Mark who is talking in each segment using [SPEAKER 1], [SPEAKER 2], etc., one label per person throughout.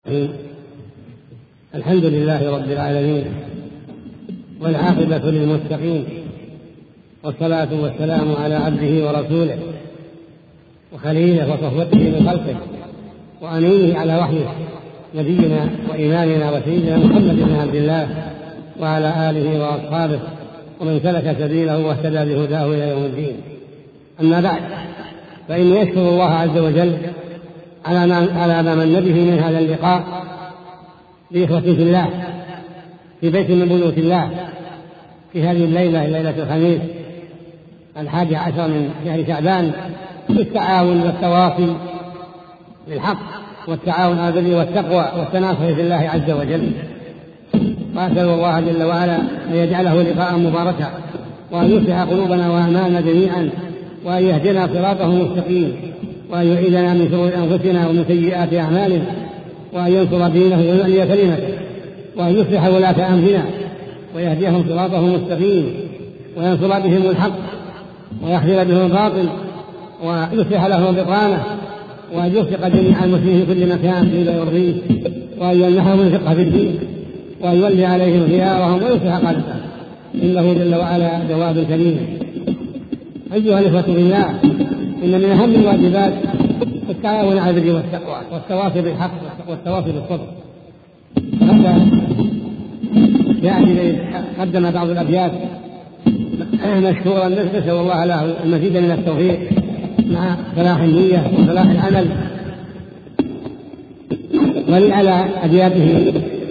[SPEAKER 1] الحمد لله رب العالمين، والعاقبة للمتقين، والصلاة والسلام على عبده ورسوله وخليله وصفوته من خلقه وأمينه على وحيه، نبينا وإمامنا وسيدنا محمد بن عبد الله وعلى آله وأصحابه ومن سلك سبيله واهتدى بهداه إلى يوم الدين. أما بعد، فإني أشكر الله عز وجل على ما من به من هذا اللقاء بإخوتي في الله في بيت من بيوت الله في هذه الليلة، ليلة الخميس 11 من شهر شعبان، بالتعاون والتواصي بالحق والتعاون على البر والتقوى والتناصر في الله عز وجل. وأسأل الله جل وعلا أن يجعله لقاء مباركا، وأن يصلح قلوبنا وأعمالنا جميعا، وأن يهدنا صراطه المستقيم، وأن يعيذنا من شرور أنفسنا ومن سيئات أعمالنا، وأن ينصر دينه ويعلي كلمته، وأن يصلح ولاة أمرنا ويهديهم صراطه المستقيم، وينصر بهم الحق ويحذر بهم الباطل، ويصلح لهم بطانه، وأن يوفق جميع المسلمين في كل مكان إلى يرضيه، وأن يمنحهم الفقه في الدين، وأن يولي عليهم خيارهم ويصلح قلبهم، إنه جل وعلا جواد كريم. أيها الإخوة في الله، إن من أهم الواجبات التعاون على البر والتقوى والتواصي بالحق والتواصي بالصبر. هذا يعني قدم بعض الأبيات مشكورا، نسأل الله له المزيد من التوفيق مع صلاح النية وصلاح العمل. ولي على أبياته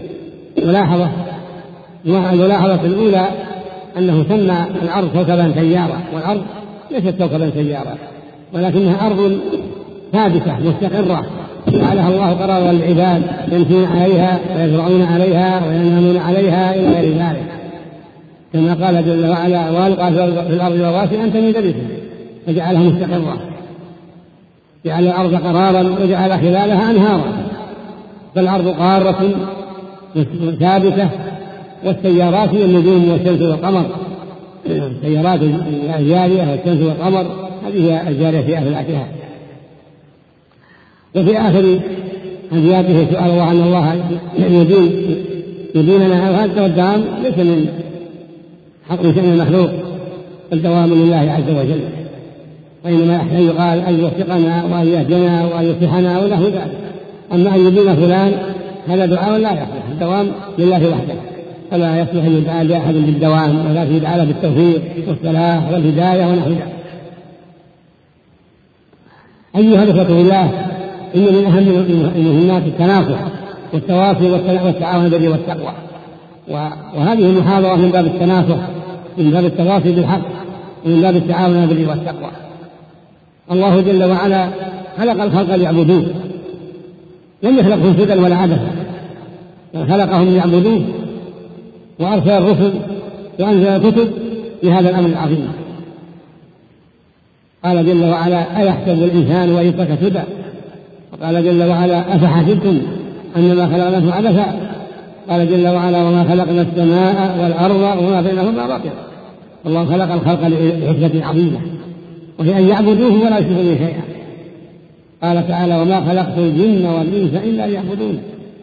[SPEAKER 1] الملاحظة الأولى أنه سمى الأرض كوكبا سيارة، والأرض ليست كوكبا سيارة، ولكنها أرض ثابتة مستقرة جعلها الله قرارا للعباد يمشون عليها ويزرعون عليها وينامون عليها إلى غير ذلك، كما قال جل وعلا: وألقى في الأرض رواسي أن تميد بكم فجعلها مستقرة. جعل الأرض قرارا وجعل خلالها أنهارا، فالأرض قارة ثابتة، والسيارات هي النجوم والشمس والقمر. السيارات الجارية والشمس والقمر هذه هي الجارية في أفلاكها. وفي آخر أبياته سؤال الله أن الله يديننا هذا، والدوام ليس من حق شأن المخلوق، الدوام لله عز وجل، وإنما يحتاج يقال أن يوفقنا وأن يهدنا وأن يصلحنا وله ذلك. أما أن يدين فلان هذا دعاء لا يصلح، الدوام لله وحده، فلا يصلح أن يدعى لأحد بالدوام، ولا يدعى له بالتوفيق والصلاح والهداية ونحو ذلك. أيها الأخوة في الله، إن من أهم المهمات التناصح والتواصي والتعاون بالبر والتقوى، وهذه المحاضرة من باب التناصح، من باب التواصي بالحق، ومن باب التعاون بالبر والتقوى. الله جل وعلا خلق الخلق ليعبدوه، لم يخلقهم سدى ولا عبثا، بل خلقهم ليعبدوه، وأرسل الرسل وأنزل الكتب بهذا الأمر العظيم. قال جل وعلا: أيحسب الإنسان وإن ترك سدى؟ وقال جل وعلا: أفحسبتم أنما خلقناكم عبثا؟ قال جل وعلا: وما خلقنا السماء والأرض وما بينهما باطلا. الله خلق الخلق لحكمة عظيمة، وهي أن يعبدوه ولا يشركوا به شيئا. قال تعالى: وما خلقت الجن والإنس إلا ليعبدون.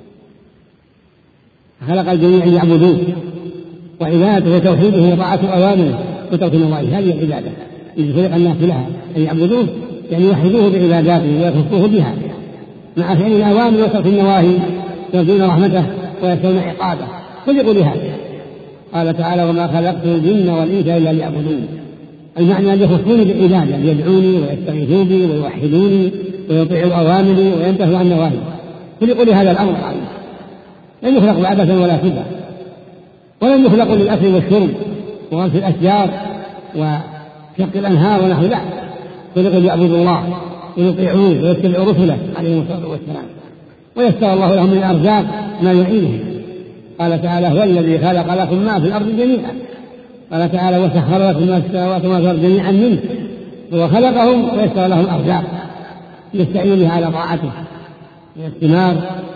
[SPEAKER 1] خلق الجميع ليعبدوه، وعبادته وتوحيده وطاعة أوامره وترك نواهيه، هذه العبادة التي خلق الناس لها، أن يعبدوه يعني يوحدوه بعباداته ويخصوه بها، مع فعل الأوامر وترك النواهي، يرجون رحمته ويخشون عقابه، خلقوا لهذا. قال تعالى: وما خلقت الجن والإنس إلا ليعبدون، المعنى أن يخصوني بالعبادة، يدعوني ويستغيثون بي ويوحدوني ويطيعوا أوامري وينتهوا عن نواهي، خلقوا لهذا الأمر العظيم. لم يخلقوا عبثا ولا سدى، ولم يخلقوا للأكل والشرب وغرس الأشجار وشق الأنهار ونحو ذلك، خلقوا ليعبدوا الله ويطيعوه ويتبعوا رسله عليهم الصلاة والسلام، ويسر الله لهم من الأرزاق ما يعينهم. قال تعالى: هو الذي خلق لكم ما في الأرض جميعا. قال تعالى: وسخر لكم ما في السماوات وما في الأرض جميعا منه. هو خلقهم ويسر لهم أرزاق يستعين بها على طاعته من الثمار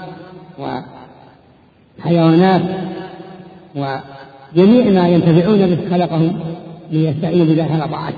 [SPEAKER 1] وحيوانات وجميع ما ينتفعون به، خلقهم ليستعينوا بذلك على طاعته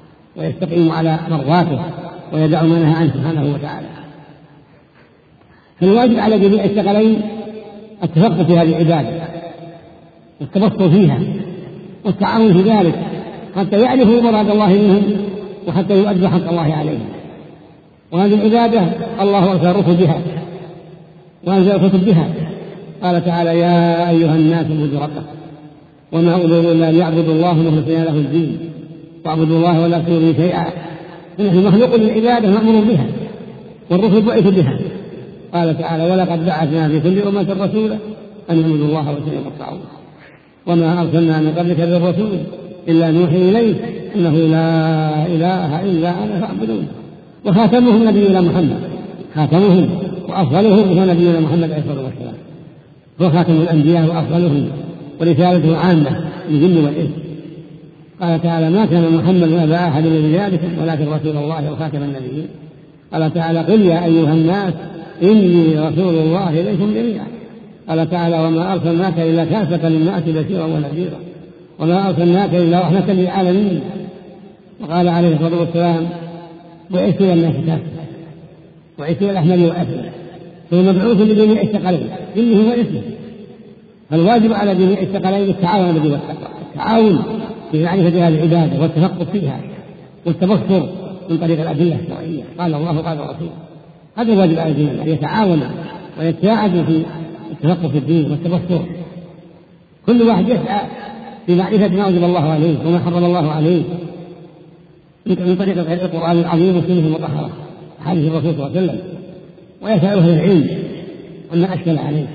[SPEAKER 1] ويستقيموا على مرضاته ويدعوا ما نهى عنه سبحانه وتعالى. فالواجب على جميع الثقلين التفقه في هذه العبادة والتبصر فيها والتعاون في ذلك حتى يعرفوا مراد الله منهم وحتى يؤدوا حق الله عليهم. وهذه العبادة الله أرسل الرسل بها وأنزل الكتب بها. قال تعالى: يا أيها الناس اعبدوا ربكم وما أمروا إلا أن يعبدوا الله مخلصين له الدين واعبدوا الله ولا تشركوا به شيئا. نحن مخلوق للعبادة مأمور بها والرسل بعثوا بها. قال تعالى: ولقد بعثنا في كل أمة رسولا أن اعبدوا الله واجتنبوا الطاغوت وما أرسلنا من قبلك من رسول إلا نوحي إليه إنه لا إله إلا أنا فاعبدون. وخاتمهم نبينا محمد، خاتمهم وأفضلهم هو نبينا محمد عليه الصلاة والسلام، هو خاتم الأنبياء وأفضلهم ورسالته عامة للجن والإنس. قال تعالى: ما كان محمد أبا أحد من رجالكم ولكن رسول الله وخاتم النبيين. قال تعالى: قل يا أيها الناس إني رسول الله إليكم جميعا. قال تعالى: وما أرسلناك إلا كافة للناس بشيرا ونذيرا وما أرسلناك إلا رحمة للعالمين. وقال عليه الصلاة والسلام: بعثت إلى الناس كافة وعثت إلى الأحمر والأسود ثم مبعوث لجميع الثقلين إنه هو اسمه. فالواجب على جميع الثقلين التعاون بالبر والتقوى، التعاون في معرفة هذه العبادة والتفقه فيها والتبصر من طريق الأدلة الشرعية. قال الله قال الرسول. هذا الواجب على الجميع أن يتعاون ويتساعد في التفقه في الدين والتبصر. كل واحد يسعى في معرفة ما وجب الله عليه وما حرم الله عليه من طريق القرآن العظيم والسنة المطهرة حديث الرسول صلى الله عليه وسلم، ويسأل أهل العلم عما أشكل عليه.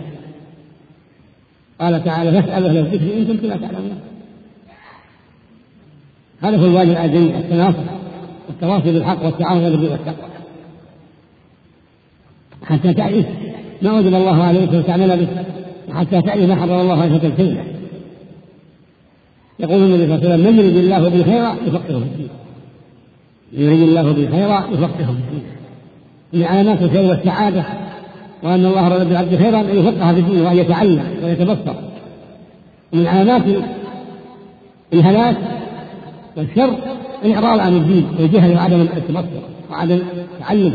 [SPEAKER 1] قال تعالى: فاسألوا أهل الذكر إن كنتم لا تعلمون. هذا هو الواجب على الجميع، التناصر والتواصي بالحق والتعاون على البر والتقوى حتى تعرف ما وجب الله عليك وتعمل به وحتى تعرف ما حرم الله عليك وتجتنبه. يقول النبي صلى الله عليه وسلم: من يريد الله به خيرا يفقهه في الدين. يريد الله به خيرا يفقهه في الدين. من علامات الخير والسعادة وأن الله أراد بالعبد خيرا أن يفقه في الدين وأن يتعلم ويتبصر. ومن علامات الهلاك والشر الإعراض عن الدين والجهل وعدم التبصر وعدم التعلم.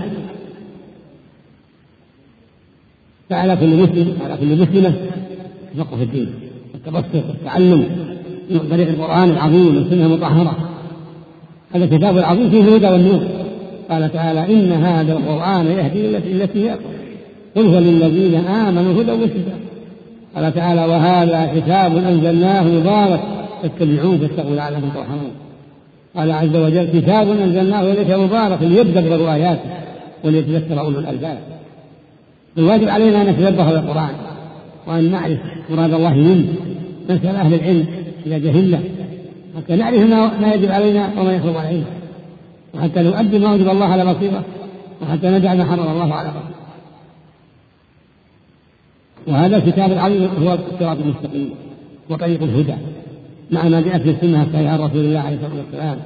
[SPEAKER 1] فعلى كل مسلم وعلى كل مسلمة يفقه في الدين والتبصر والتعلم من طريق القرآن العظيم والسنة المطهرة. هذا الكتاب العظيم فيه الهدى والنور. قال تعالى: إن هذا القرآن يهدي التي هي أقوم قل هو للذين آمنوا هدى وشفاء. قال تعالى: وهذا كتاب أنزلناه مبارك فاتبعوه فاتقوا لعلكم ترحمون. قال عز وجل: كتاب أنزلناه إليك مبارك ليدبروا آياته وليتذكر أولو الألباب. الواجب علينا أن نتدبر القرآن وأن نعرف مراد الله منه، نسأل أهل العلم إذا جهلنا حتى نعرف ما يجب علينا وما يحرم علينا، وحتى نؤدي ما وجب الله على بصيرة، وحتى ندع ما حرم الله على بصيرة. وهذا الكتاب العظيم هو الصراط المستقيم وطريق الهدى مع ما جاءت في السنة الصحيحة عن رسول الله عليه الصلاة والسلام.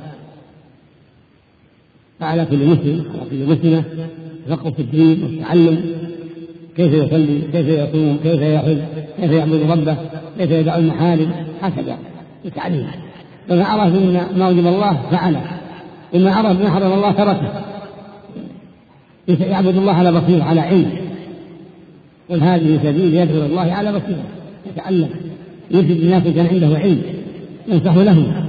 [SPEAKER 1] فعلى كل مسلم على كل مسلمة تفقه في الدين والتعلم، كيف يصلي، كيف يصوم، كيف يحج، كيف يعبد ربه، كيف يدع المحارم، هكذا التعليم. فما عرف ما وجب الله فعله، وما عرف ما حرم الله تركه. يعبد الله على بصيرة على علم. قل هذه سبيل يدعو الله على بصيرة، يتعلم يرشد الناس كان عنده علم ينصح لهم،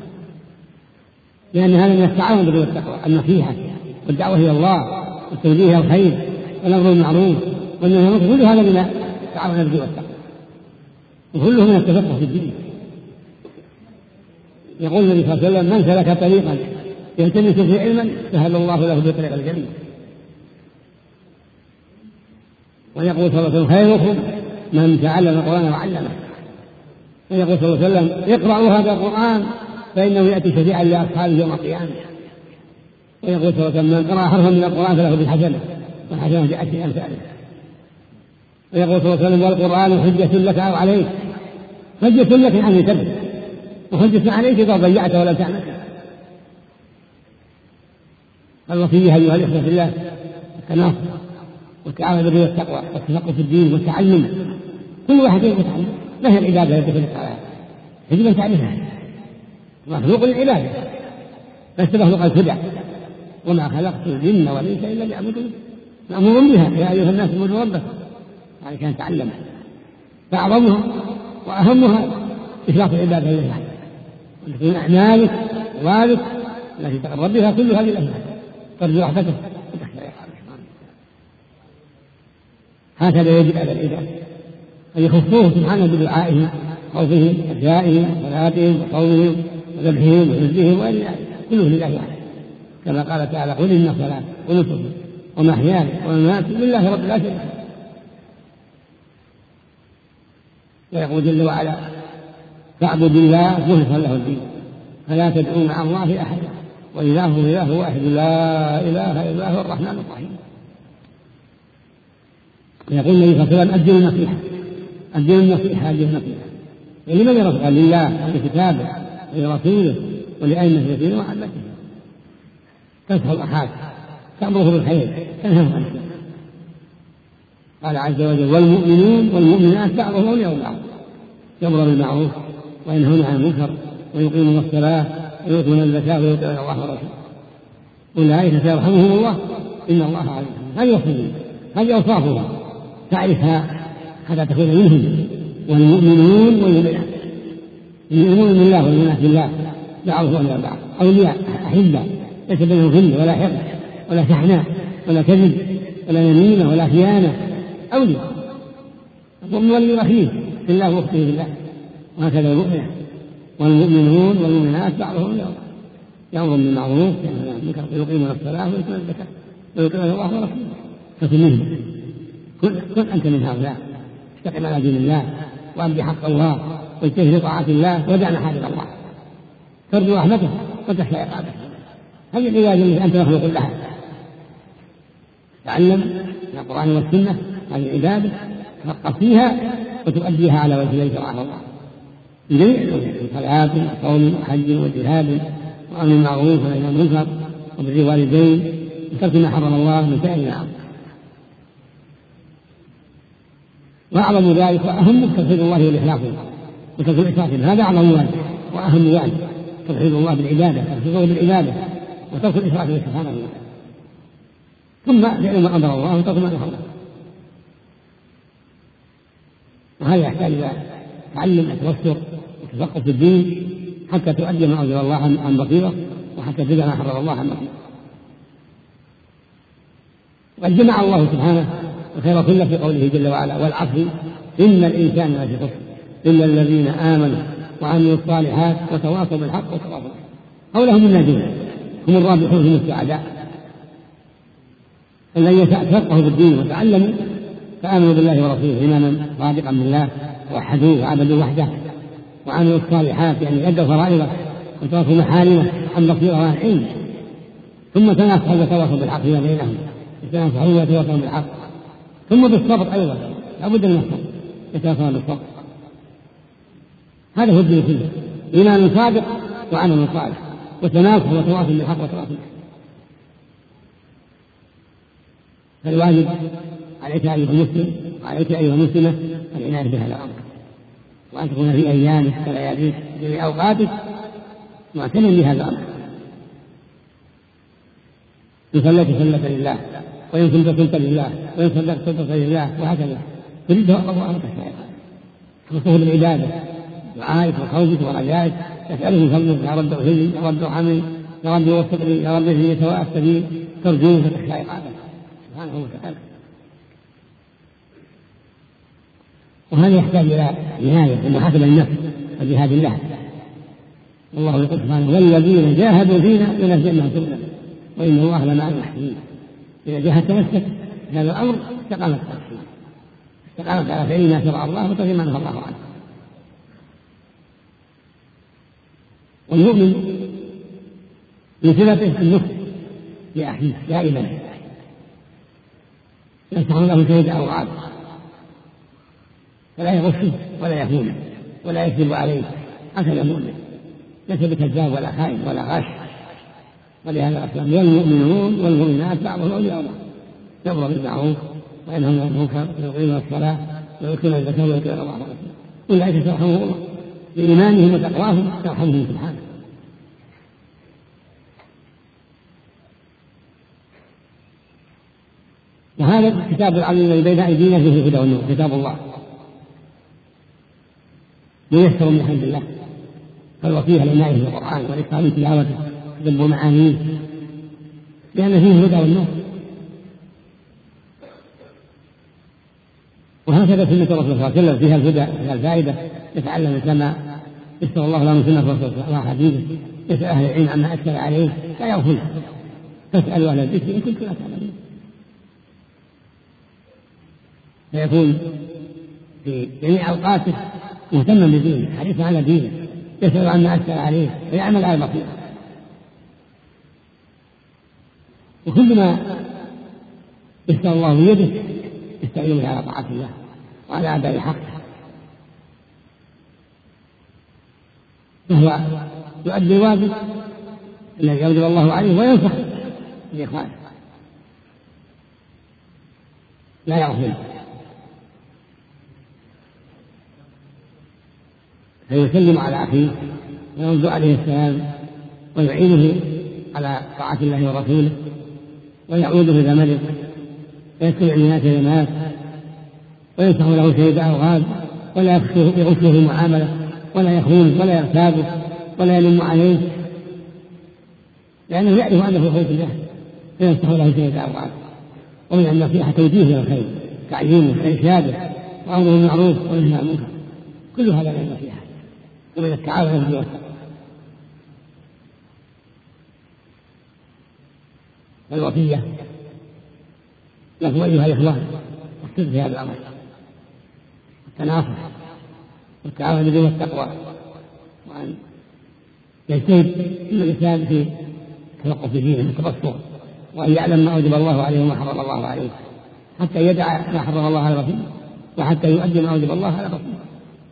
[SPEAKER 1] لأن هذا من التعاون بالبر والتقوى، النصيحة والدعوة إلى الله والتوجيه إلى الخير والأمر بالمعروف والنهي عن المنكر، كل هذا من التعاون بالبر والتقوى وكله من التفقه في الدين. يقول النبي صلى الله عليه وسلم: من سلك طريقا يلتمس فيه علما سهل الله له بطريق الجنة. ويقول صلى الله عليه وسلم: خيركم من تعلم القرآن وعلمه. ويقول صلى الله عليه وسلم: اقرأوا هذا القرآن فإنه يأتي شفيعا لأصحابه يوم القيامة. ويقول صلى الله عليه وسلم: من قرأ حرفا من القرآن فله بالحسنة والحسنة جاءت في أمثاله. ويقول صلى الله عليه وسلم: والقرآن حجة لك أو عليك، حجة لك عن تبت، وحجة عليك إذا ضيعت ولا تعمل. الوصية أيها الإخوة في الله التناصر والتعاون بالبر والتقوى والتفقه في الدين والتعلم. كل واحد يتعلم. ما هي العبادة التي تدل على يجب أن تعرفها. مخلوق للعبادة ليس مخلوق الخدع. وما خلقت الجن والإنس إلا ليعبدون. مأمور بها يا أيها الناس اعبدوا ربكم، يعني كان تعلمها. فأعظمها وأهمها إخلاص العبادة لله، وأن تكون أعمالك ووالك التي تقرب بها كل هذه الأشياء ترجو رحمته وتخشى عقابه. هكذا يجب على العباد أن يخصوه سبحانه بدعائهم، خوفهم، رجائهم، صلاتهم، وصومهم، وذبحهم، وحزهم، وغير ذلك كله لله وحده، كما قال تعالى: قل إن صلاتي ونسكي ومحياي ومماتي لله رب العالمين. ويقول جل وعلا: فاعبد الله مخلصا له الدين فلا تدعوا مع الله أحدا وإلهه إله واحد لا إله إلا هو الرحمن الرحيم. ويقول النبي صلى الله عليه وسلم: أدوا النصيحة أدوا النصيحة أدوا النصيحة. لمن يرفع؟ لله ولكتابه ولرسوله ولأئمة الدين وعامته. تنصح الأخاك، تأمره بالخير، تنهاه عن الشر. قال عز وجل: والمؤمنون والمؤمنات بعضهم أولياء بعض يأمرون بالمعروف وينهون عن المنكر ويقيمون الصلاة ويؤتون الزكاة ويطيعون الله ورسوله أولئك سيرحمهم الله إن الله عليم. هذه وصفهم، هذه أوصافهم، تعرفها حتى تكون منهم. والمؤمنون والمؤمنات، المؤمنون بالله والمؤمنات بالله بعضهم أولياء بعض، أولياء أحبة، ليس بينهم غل ولا حقد ولا شحناء ولا كذب ولا يمينة ولا خيانة، أولياء. المؤمن ولي أخيه في الله واخته في الله، وهكذا المؤمن. والمؤمنون والمؤمنات بعضهم أولياء بعض يأمرون بالمعروف ويقيمون الصلاة ويؤتون الزكاة ويطيعون الله ورسوله. فكن منهم، كن أنت من هؤلاء، استقم على دين الله وأمضي حق الله واجتهد لطاعة الله ودع محارم الله، ترجو رحمته وتخشى عقابه. هذه العبادة التي أنت مخلوق لها. تعلم من القرآن والسنة هذه العبادة، تفقه فيها وتؤديها على وجه الذي شرعه الله بجميع صلاة وصوم وحج وجهاد وأمر بالمعروف ونهي عن المنكر وبر الوالدين وترك ما حرم الله من سائر الأمر. وأعظم ذلك وأهم توحيد الله والإخلاص وترك الإشراك، هذا أعظم ذلك وأهم ذلك، توحيد الله بالعبادة، توحيده بالعبادة وترك الإشراك به سبحانه وتعالى، ثم فعل ما أمر الله وترك ما نهى الله. وهذا يحتاج إلى تعلم التوسر وتفقه في الدين حتى تؤدي ما أوجب الله عن بصيرة، وحتى تدع ما حرم الله عن بصيرة. وقد جمع الله سبحانه الخير كله في قوله جل وعلا: والعصر إن الإنسان لفي خسر إلا الذين آمنوا وعملوا الصالحات وتواصوا بالحق وتواصوا بالحق. هؤلاء هم الناجون، هم الرابحون، هم السعداء الذين تفقهوا في الدين وتعلموا فآمنوا بالله ورسوله إيمانا صادقا بالله ووحدوه وعبدوا وحده وعملوا الصالحات، يعني أدوا فرائضه وتركوا محارمه عن بصيرة وعن علم، ثم تناصحوا وتواصوا بالحق فيما بينهم، يتناصحون ويتواصوا بالحق، ثم بالصبر أيضا، لابد من الصبر، يتواصون بالصبر. هذا هو الدين كله، إيمان صادق وعمل صالح وتناصح وتواصل بالحق وتواصل بالحق. فالواجب عليك أيها المسلم وعليك أيها المسلمة العناية بهذا الأمر، وأن تكون في أيامك ولياليك في أوقاتك معتنيا بهذا الأمر. إن صليت صليت لله، وإن كنت كنت لله، وإن صدقت صدقت لله، وهكذا تريد الله أمرك خصوصه بالعبادة، دعائك وخوفك ورجائك، تسأله من فضلك: يا رب اغفرني، يا رب ارحمني، يا رب وفقني، يا رب اهدني سواء السبيل، ترجوه فتخشى عقابه سبحانه وتعالى. وهذا يحتاج إلى عناية ومحاسبة النفس وجهاد الله. والله يقول سبحانه: والذين جاهدوا فينا لنهدينهم سبلنا وإن الله لمع المحسنين. إذا جاهدت نفسك هذا الأمر استقامت على فعل ما شرع الله وترك ما نهى الله عنه. والمؤمن من صفته النصح لأخيه دائما، ينصح له شهد أوعاد، فلا يغشه ولا يخونه ولا يكذب عليه. هكذا المؤمن ليس بكذاب ولا خائن ولا غاش. ولهذا الأسلام: والمؤمنون والمؤمنات بعضهم أولياء بعض يأمر بالمعروف وينهون عن المنكر ويقيمون الصلاة ويؤتون الزكاة ويطيعون الله ورسوله أولئك سيرحمهم الله بإيمانهم وتقواهم يرحمهم سبحانه. وهذا الكتاب العظيم الذي بين أيدينا فيه الهدى والنور، كتاب الله ميسر من عند الله، فالوصية للنائب في القرآن والإكرام تلاوته تدبر معانيه، لأن فيه الهدى والنور. وهكذا سنة الرسول صلى الله عليه وسلم فيها الهدى، فيها الفائدة، يتعلم كما يسر الله له من سنة الرسول صلى الله عليه وسلم. يسأل أهل العلم عما أشكل عليه لا يغفل، فاسألوا أهل الذكر إن كنتم لا تعلمون. فيكون في جميع أوقاته مهتما بدينه، حريصا على دينه، يسأل عما أشكل عليه ويعمل على البصيرة. وكل ما يسأل الله بيده يستعين به على طاعة الله وعلى أداء الحق، فهو يؤدي الواجب الذي يوجب الله عليه وينصح لإخوانه، لا يغفل، فيسلم على أخيه ويرد عليه السلام ويعينه على طاعة الله ورسوله، ويعود إذا مرض ويستمع الناس إذا مات، وينصح له شهد أو غاب، ولا يغشه في المعاملة، ولا يخون ولا يغتابه ولا يلم عليه، لأنه يعرف أنه في خير الله، فينصح له شهد أو غاب. ومن النصيحة توجيه إلى الخير، تعليمه وإرشاده وأمره بالمعروف والنهي عن المنكر، كل هذا من النصيحة ومن التعاون على البر والتقوى. والوصية لكم أيها الإخوان الصدق في هذا الأمر، التناصح والتعاون على البر والتقوى، وأن يجتهد كل الإنسان في التفقه في دينه والتبصر، وأن يعلم ما أوجب الله عليه وما حرم الله عليه، حتى يدع ما حرم الله على بصيرة، وحتى يؤدي ما أوجب الله على بصيرة.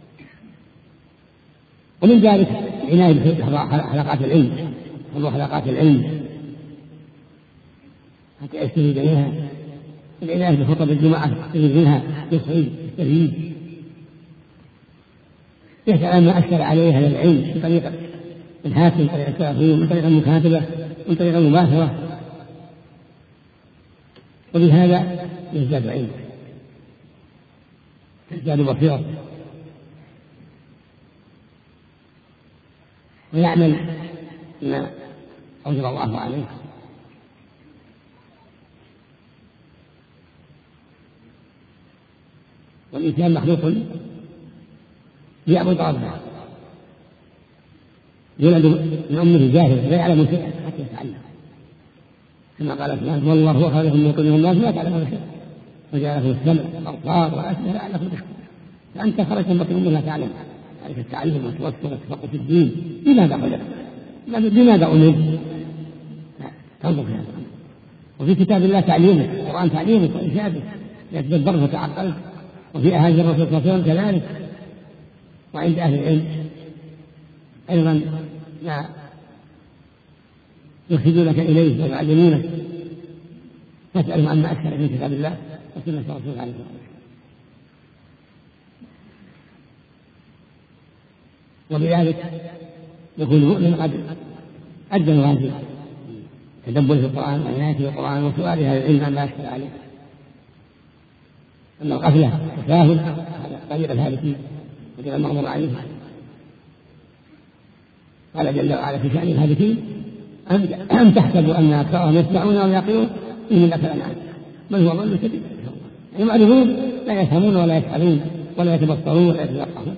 [SPEAKER 1] ومن ذلك عناية بحلقات العلم، حضور حلقات العلم حتى يستفيد منها، العناية بخطب الجمعة يستفيد منها، يستفيد يسأل ما أشكل عليه هذا العلم من طريق الحاكم، من طريق التأخير، من طريق المكاتبة، من طريق المباشرة، وبهذا يزداد علما، يزداد بصيرة، ويعمل ما أوجب الله عليه. والإنسان مخلوق يعبد ربه، يولد من أمه جاهل لا يعلم شيئا حتى يتعلم، كما قال سبحانه والله هو خالقكم من طين الناس لا تعلمون شيئا وجعل لكم السمع والأبصار والأفئدة لعلكم تشكرون. فأنت خرجت من بطن أمه لا تعلم، عليك التعلم والتوسل والتفقه في الدين. لماذا خلقت؟ لماذا أمرت؟ تنظر في هذا الأمر. وفي كتاب الله تعليمه، القرآن تعليمه وإرشاده، يتدبر وتعقل. وفي أحاديث الرسول صلى الله عليه وسلم كذلك. وعند أهل العلم أيضا ما يرشدونك إليه ويعلمونك، فاسألهم عما أكثر من كتاب الله وسنة الرسول عليه الصلاة والسلام. وبذلك يكون المؤمن قد أدى الواجب، تدبر في القرآن وعناية في القرآن وسؤال هذا العلم عما أشكل عليه. أما الغفلة والتساهل هذا طريق الهالكين وطريق المغضوب عليهم. قال جل وعلا في شأن الهالكين أم تحسبوا أن أكثرهم يسمعون أو يعقلون إن لك الأنعام بل هو ضل سبيل، يعني معرضون لا يفهمون ولا يفعلون ولا يتبصرون ولا يتفقهون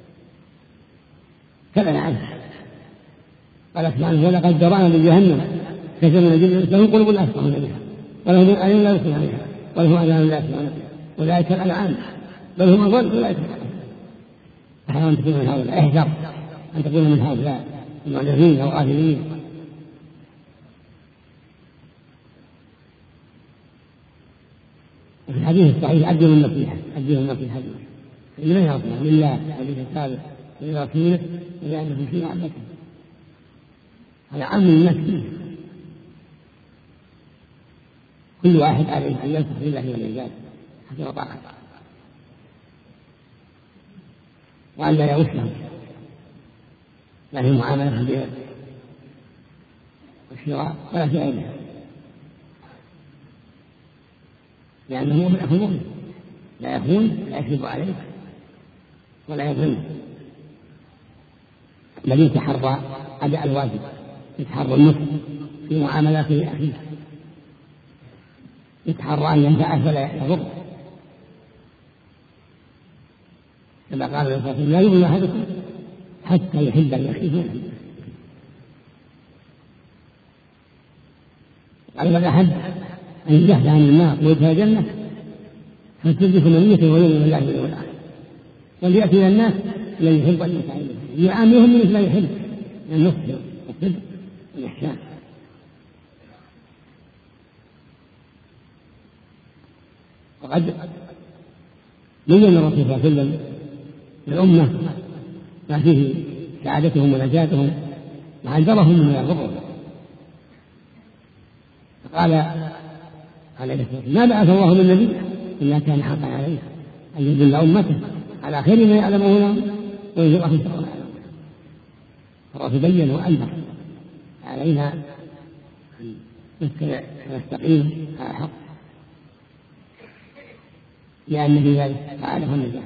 [SPEAKER 1] كالأنعام. قال سبحانه ولقد ذرأنا لجهنم كثير من الجن لهم قلوب لا يفقهون بها ولهم أعين لا يبصرون بها ولهم آذان لا يسمعون بها أولئك الأنعام بل هم أضل ولا يتفقهون. أحيانا أن تكون من هؤلاء، احذر أن تكون من هؤلاء المعرضين أو غافلين. وفي الحديث الصحيح أدوا النصيحة لمن يعصمها؟ لله ولكتابه ولرسوله ولأنه في رحمته. هذا عام الناس فيه، كل واحد عليه أن ينصح لله والعباد حسب طاقته، وأن لا يغشهم، لا في معاملة البيع والشراء ولا في غيرها. لأنه مؤمن أخو مؤمن، لا يخون لا يكذب عليك ولا يظلم، بل يتحرى أداء الواجب، يتحرى النصح في معاملاته لأخيه، يتحرى أن ينفعه فلا يضر، كما قال النبي صلى الله عليه وسلم: لا يؤمن أحدكم حتى يحب لأخيه ما يحب. قال: من أحب أن يزحزح عن النار ويدخل الجنة فلتدرك منيته ويؤمن بالله واليوم الآخر، وليأتي إلى الناس الذي يحب أن ينفع إليه، يعاملهم مثل ما يحب من النصح والصدق والإحسان. وقد بين الرسول صلى الله عليه وسلم للأمة ما فيه سعادتهم ونجاتهم وحذرهم من الغرور، فقال عليه الصلاة والسلام: ما بعث الله من نبي إلا كان حقا عليه أن يدل أمته على خير ما يعلمونه وينذرهم شر ما يعلمونه. الرسول بين وأنذر، علينا أن نستقيم على الحق، لأن في ذلك سعادة ونجاة.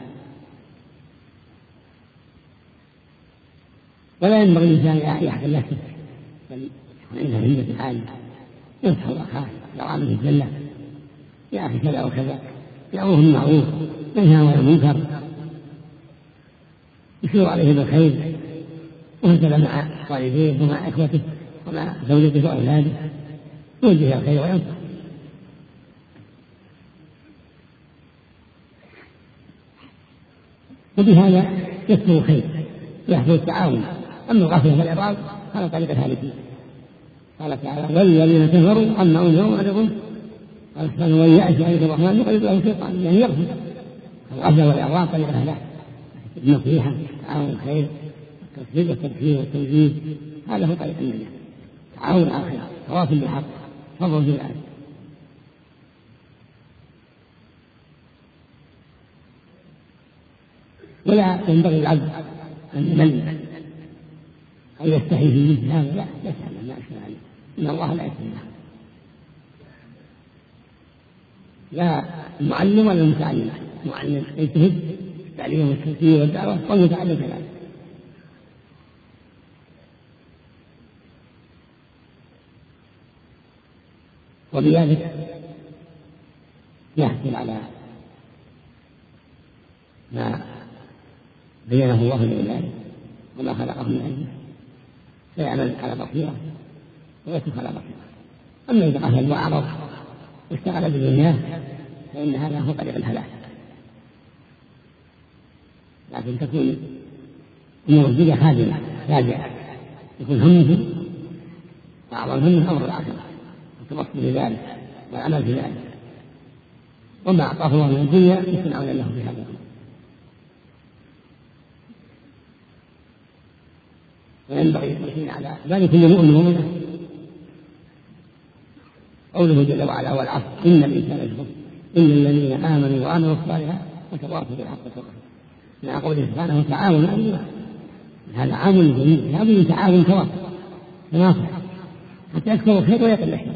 [SPEAKER 1] ولا ينبغي الإنسان أن يحزن نفسه، بل يكون عنده همة عالية، ينصح أخاه لو عمل الجنة: يا أخي كذا وكذا، يأمره بالمعروف ينهى عن المنكر، يشير عليه بالخير، وهكذا مع والديه ومع إخوته ومع زوجته وأولاده، يوجه الخير وينصح. وبهذا يكثر الخير ويحصل التعاون. أما الغفلة والإعراض على طريق الهالكين. قال تعالى: والذين كفروا عما أنذروا معرضون. قال سبحانه: ومن يأت آية الرحمن يقلب له شيطان، يعني يغفل. الغفلة والإعراض طريق الهلاك. النصيحة، تعاون الخير، التصديق والتبشير والتوجيه، هذا هو طريق النجاة. تعاون على الخير، تواصل بالحق، صبر بالعدل. ولا ينبغي العبد أن يمل أو يستحي في مثل هذا، لا يسأل ما أشكل عليه، إن الله لا يسأل، لا المعلم ولا المتعلم. المعلم يجتهد التعليم والتفسير والدعوة، والمتعلم كذلك. وبذلك يحصل على ما بينه الله لعباده وما خلقه من أجله، فيعمل على بصيرة ويترك على بصيرة. أما إذا قتل وأعرض واشتغل بدنياه فإن هذا هو طريق الهلاك. لكن تكون أمور الدنيا خادمة راجعة، يكون همه وأعظم همه أمر الآخرة، والتبصر بذلك والعمل في ذلك، وما أعطاه الله من الدنيا يصنعون له في هذا الأمر. وينبغي التوكيل على ذلك كل مؤمن ومؤمنة. قوله جل وعلا: والعصر إن الإنسان لفي خسر إلا الذين آمنوا وعملوا الصالحات وتواصوا بالحق وتواصوا. مع قوله سبحانه: وتعاونوا على البر. هذا عام جميل، هذا من تعاون تناصح حتى يكثر الخير ويقل الشر.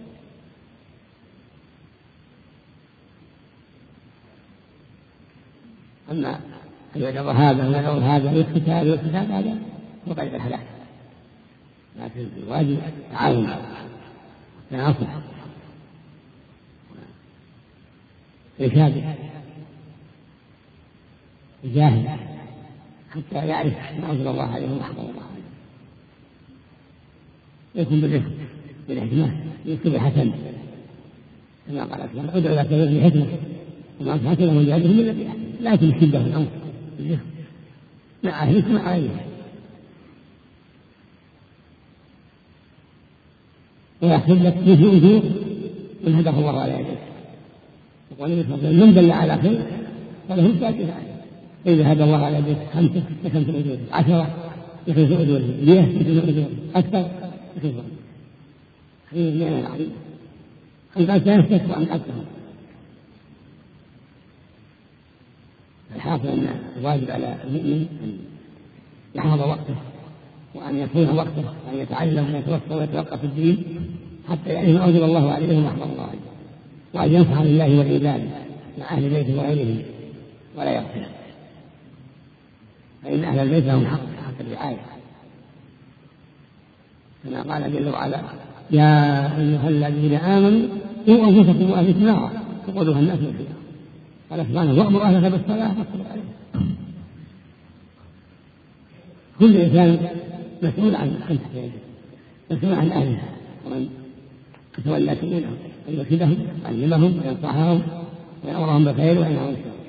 [SPEAKER 1] أما أن يعرض هذا ويعرض هذا ويسكت هذا ويسكت هذا هو طريق الهلاك. لكن الواجب تعاون تناصح إرشاد يجاهد حتى يعرف ما أنزل الله عليه وما حرم الله عليه، يكون بالرفق بالحكمة، يكتب الحسن كما قال سبحانه: ادعو إلى سبيل الحكمة وما أنفعك لهم جهادهم بالذي أحسن. لكن الشدة في الأمر بالرفق مع أهلك مع غيرها. ويحسب لك مثل أجور من هداه الله على يديك. يقول من دل على خير فله الفاتحة. فإذا هدى الله على يديك 5 فخمسة أجور، 10 يخلص أجوره، 100 يخلص أجوره، أكثر يخلص أجوره. خير نعمة عظيمة. أنت تنفسك وأنت أكثر. الحاصل أن الواجب على المؤمن أن يحفظ وقته وأن يصون وقته وأن يتعلم ويتوفى ويتوقف في الدين حتى يعرف ما أوجب الله عليه وما حرم الله عليه، وأن ينصح لله والعباد مع أهل بيته وغيرهم ولا يغفل، فإن أهل البيت لهم حق الرعاية، كما قال جل وعلا: يا أيها الذين آمنوا قوا أنفسكم وأهلكم نارا وقودها الناس والحجارة. قال سبحانه: وأمر أهلك بالصلاة واصطبر عليها. كل إنسان مسؤول عن خمسة، مسؤول عن أهله ومن يتولى سبيلهم، أن يرشدهم ويعلمهم وينصحهم ويأمرهم بالخير وينهاهم عن الشر.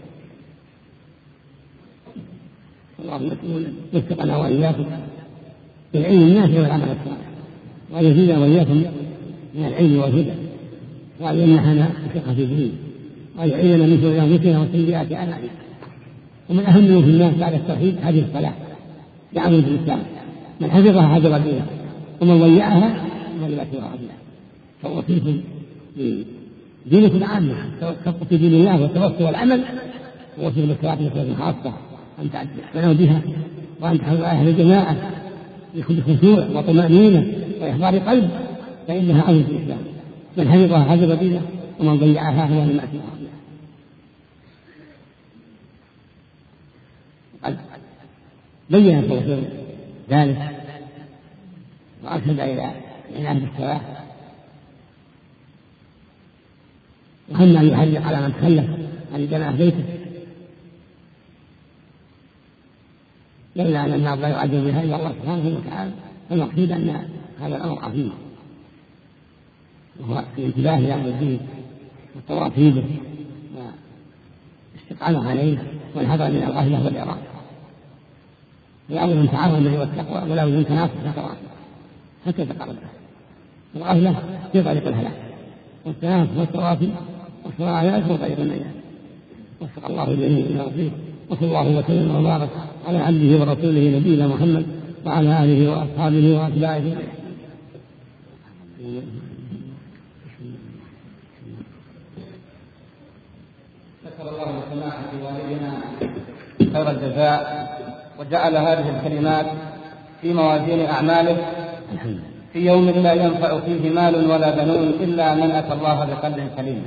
[SPEAKER 1] الله مسؤول وفقنا وإياكم بالعلم النافع والعمل الصالح، وأن يزيدنا وإياكم من العلم والهدى، وأن يمنحنا الثقة في الدين، وأن يعيذنا من شرور أنفسنا وسيئات أعمالنا. ومن أهم في الناس بعد التوحيد هذه الصلاة بعمل الإسلام، من حفظها حفظ دينه، ومن ضيعها ضيع سوى الله. فأوصيكم بدينكم عامة، التوفيق في دين الله والتوسل والعمل، وأوصيكم بالصلاة والسلام خاصة، أن تعتنوا بها وأن تحفظوا أهل الجماعة بكل خشوع وطمأنينة وإحضار قلب، فإنها عون في الإسلام. من حفظها حفظ دينه، ومن ضيعها هو لما سوى الله. قد بين الرسول ذلك وأرشد إلى عناية بالصلاة، وهم أن يحرق على من تخلف عن جماعة بيته، لولا أن النار لا يعجل بها إلا الله سبحانه وتعالى. فالمقصود أن هذا الأمر عظيم، وهو الانتباه لأمر الدين والتواصيله والاستقامة عليه والحذر من الغفلة والإعراض. يأمر من تعاون به والتقوى، ولا من تناصح فتواصل حتى تقرب. الغفلة في طريق الهلاك، والتناصح والتواصل والصلاة هو طريق النجاة. وفق الله الجميع إلى ربه، وصلى الله وسلم وبارك على عبده ورسوله نبينا محمد وعلى آله وأصحابه وأتباعه.
[SPEAKER 2] شكر الله لسماحة والدنا خير الجزاء، وجعل هذه الكلمات في موازين أعماله في يوم لا ينفع فيه مال ولا بنون إلا من أتى الله بقلب سليم.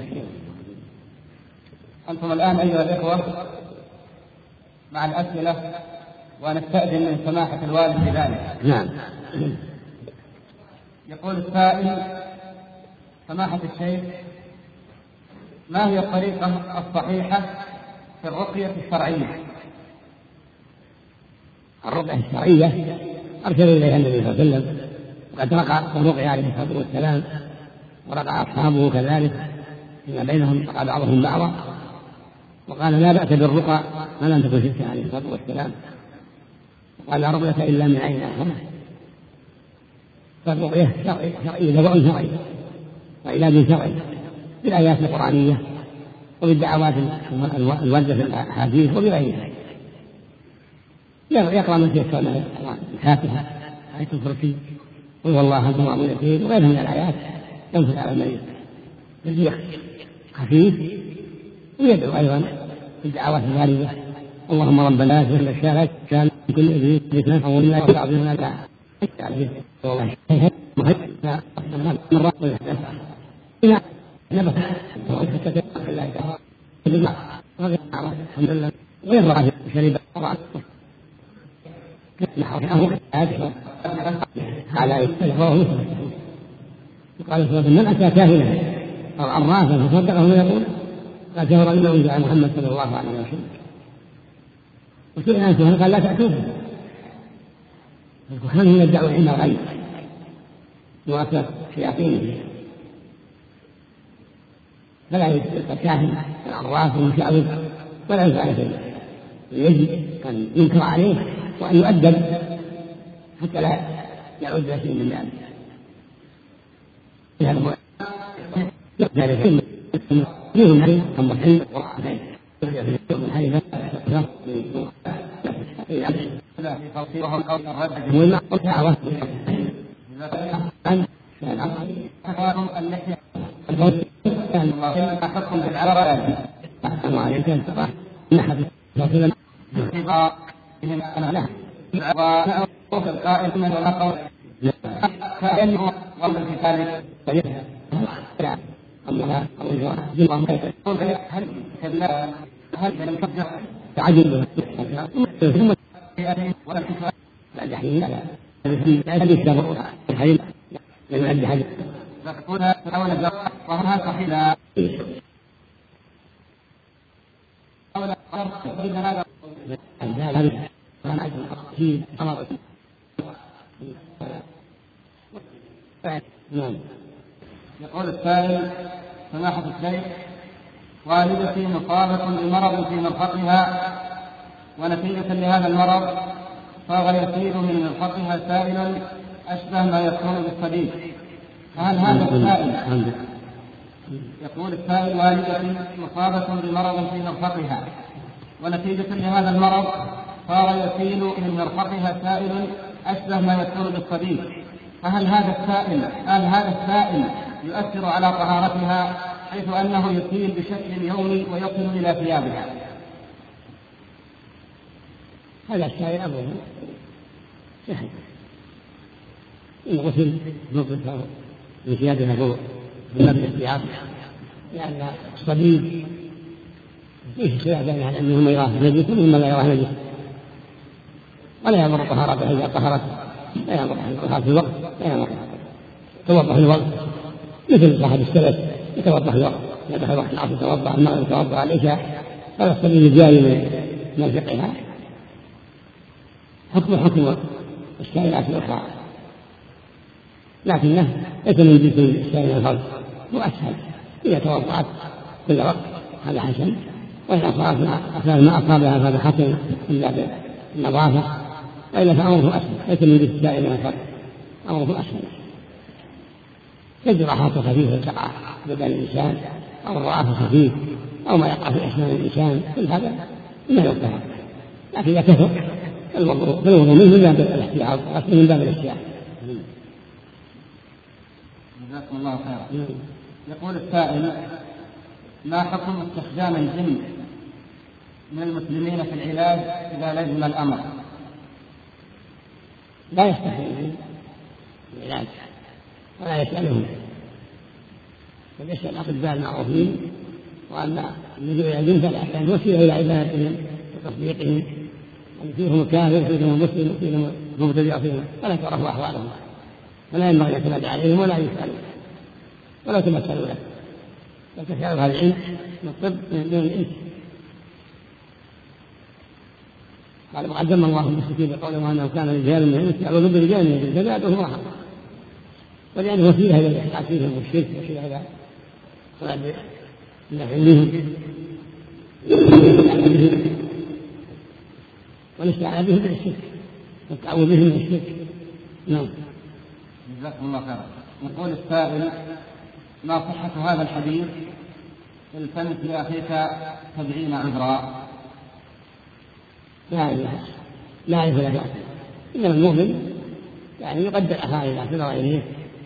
[SPEAKER 2] أنتم الآن أيها الإخوة مع الأسئلة، ونستأذن من سماحة الوالد بذلك.
[SPEAKER 1] نعم.
[SPEAKER 2] يقول السائل: سماحة الشيخ، ما هي الطريقة الصحيحة في الرقية الشرعية؟
[SPEAKER 1] الرقية الشرعية أرسل إليها النبي صلى الله عليه وسلم، وقد رقي عليه الصلاة والسلام، ورقى أصحابه كذلك فيما بينهم، رقى بعضهم بعضا، وقال لا بأس بالرقى ما لم تكن شركا عليه الصلاة والسلام، وقال لا رقية إلا من عين آخر. فالرقية شرعية دواء شرعي وعلاج شرعي بالآيات القرآنية وبالدعوات الواردة في الأحاديث وبغيرها. يقرأ من تيسر من الفاتحة، آية الكرسي، قل هو الله أحد الله اليقين، وغيرها من الآيات ينفذ على المريض تشجيع خفيف. ويدعو أيضا في الدعوات الواردة: اللهم ربنا اغفر للشارع كان كل ذكر أو الله وتعظيمنا لا عليه والله مهم مرة إلى نبت الحمد لله غير راجع شريب على يستغفره. قال صلى من أتى كاهنا أو عرافا فصدقه ويقول لا جهر إلا أنزع محمد صلى الله عليه وسلم. وسئل عن سهل قال لا تأتوه، الكهان هم يدعون عند الغيب وأكثر شياطينه، فلا يبقى كاهن العراف والمشعوذ ولا يفعل شيء. يجب أن ينكر عليه وأن يؤدب حتى لا يعود شيء من ذلك. ذلك فيهم عليه أمر حلم وقعين
[SPEAKER 2] حكم بالعرب القائل من القول كأنه قبل الكتاب
[SPEAKER 1] أمها أو جمعة هل لم تقدر تعجل ثم بعد حين لا يستمر الحين لم يعد حاجة
[SPEAKER 2] فقولها حول وهذا صحيح يقول السائل: سماحة الشيخ، والدتي مصابة بمرض في مرفقها، ونتيجة لهذا المرض صار يسيل من مرفقها سائل أشبه ما يكون بالصديد، فهل هذا السائل؟ يقول السائل: والدتي مصابة بمرض في مرفقها، ونتيجة لهذا المرض صار يسيل من مرفقها سائل أشبه ما يكون بالصديد، فهل هذا السائل يؤثر على طهارتها حيث أنه يسيل بشكل يومي ويصل إلى ثيابها؟
[SPEAKER 1] هذا السائل أمره سهل، إن غسل نظفه من ثيابها فوق باب الاحتياط، لأن الصديد فيه خلاف بين أهل العلم منهم من يراه نجس ومنهم من لا يراه نجس، ولا يأمر طهارته إذا طهرت، لا يأمر طهارة الوقت، لا يأمر توضأ الوقت مثل صاحب السلف يتوضأ الوقت، إذا دخل وقت العصر يتوضأ، المغرب يتوضأ، العشاء، هذا الصديد الجاري من فقهها حكم السائلات الأخرى، لكنه ليس من جنس السائل الفرد، هو أسهل إذا توضأت كل وقت هذا حسن، وإن أصابت ما أصابها هذا حسن إلا بالنظافة، وإلا فأمره أسهل، ليس من جنس السائل الفرد، أمره أسهل. كالجراحات الخفيفة تقع بدن الإنسان، أو الرعاف الخفيف، أو ما يقع في أسنان الإنسان، كل هذا ما يغتفر، لكن إذا كثر فالوضوء منه من باب الاحتياط، من باب الاحتياط.
[SPEAKER 2] جزاكم الله خيرا. يقول السائل: ما حكم استخدام الجن من المسلمين في العلاج إذا لزم الأمر؟
[SPEAKER 1] لا يستخدم الجن في العلاج ولا يسألهم، بل يسأل الأطباء المعروفين، وأن اللجوء إلى الجن فلا وسيلة إلى عبادتهم وتصديقهم، أن فيهم كافر فيهم مسلم فيهم مبتدع فيهم، فلا تعرف أحوالهم، فلا ينبغي أن يعتمد عليهم ولا يسألوا ولا تمثلوا له، بل تسأل هذا العلم من الطب من دون الإنس. قال: وقد ذم الله المشركين بقوله أنه كان رجال من الإنس يعوذ برجال من الجن فزادهم رهقا، ولأنه وسيلة إلى الإحساس فيهم والشرك، وسيلة إلى طلب النفع منهم والاستعانة بهم من الشرك والتعوذ بهم من الشرك. نعم.
[SPEAKER 2] جزاكم الله خيرا. يقول السائل: ما صحة هذا الحديث: التمس لأخيك 70 عذرا؟
[SPEAKER 1] لا أعرف لا بأس، إنما المؤمن يعني يقدر أخاه إذا اعتذر إليه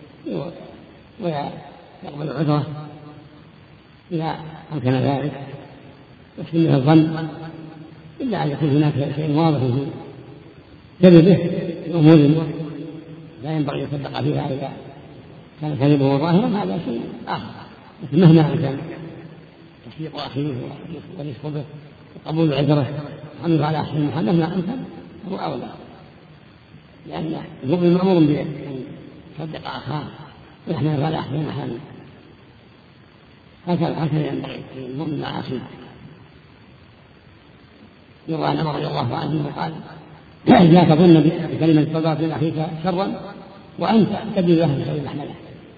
[SPEAKER 1] ويقبل عذره إذا أمكن ذلك، يحسن له الظن، إلا أن يكون هناك شيء واضح في كذبه في أمور لا ينبغي يصدق فيها، إذا كان كذبه ظاهرا هذا شيء آخر، لكن مهما أمكن تصديق أخيه ورزق به وقبول عذره وحمله على أحسن المحال مهما أمكن هو أولى، لأن المؤمن مأمور بأن يصدق أخاه ويحمله على أحسن المحال، هكذا ينبغي المؤمن مع أخيه. يروى عن عمر رضي الله عنه قال: لا تظن بكلمة صدقت من أخيك شرا وأنت تجد له بخير محمله.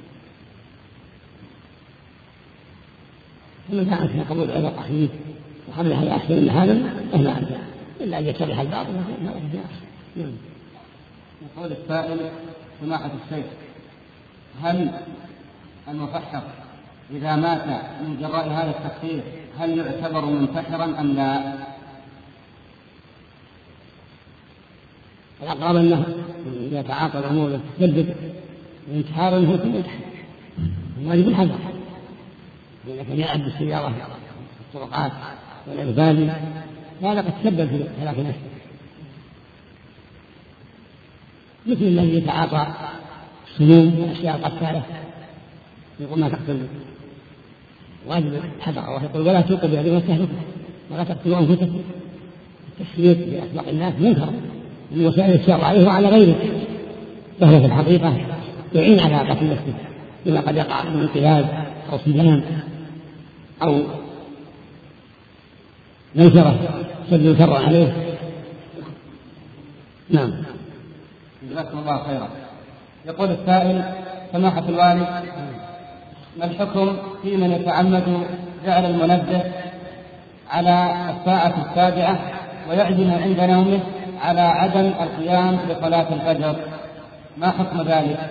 [SPEAKER 1] فمن كان أمكن قبول عذر أخيه وحمله على أحسن من هذا مهما أمكن، إلا أن يتبع الباطل.
[SPEAKER 2] يقول السائل: سماحة الشيخ، هل المفحر إذا مات من جراء هذا التفسير هل يعتبر منتحرا أم لا؟
[SPEAKER 1] الأقرب أنه إذا تعاطى الأمور التي تسبب الانتحار أنه يكون منتحر، الواجب الحذر، إذا كان يلعب بالسيارة في الطرقات والإغفال هذا قد تسبب في هلاك نفسه، مثل الذي يتعاطى السموم والأشياء القتالة يقول ما تقتل واجب الحذر. ويقول ولا تلقوا بأيديكم إلى التهلكة ولا تقتلوا أنفسكم. التسليط بأخلاق الناس منكر من وسائل الشر عليه وعلى غيره، فهو في الحقيقة يعين على قتل نفسه بما قد يقع من انقلاب أو صدام أو نيسرة شد شر عليه. نعم.
[SPEAKER 2] جزاكم الله خيرا. يقول السائل: سماحة الوالد، ما الحكم في من يتعمد جعل المنبه على 7:07 ويعزم عند نومه على عدم القيام بصلاة الفجر؟ ما حكم ذلك؟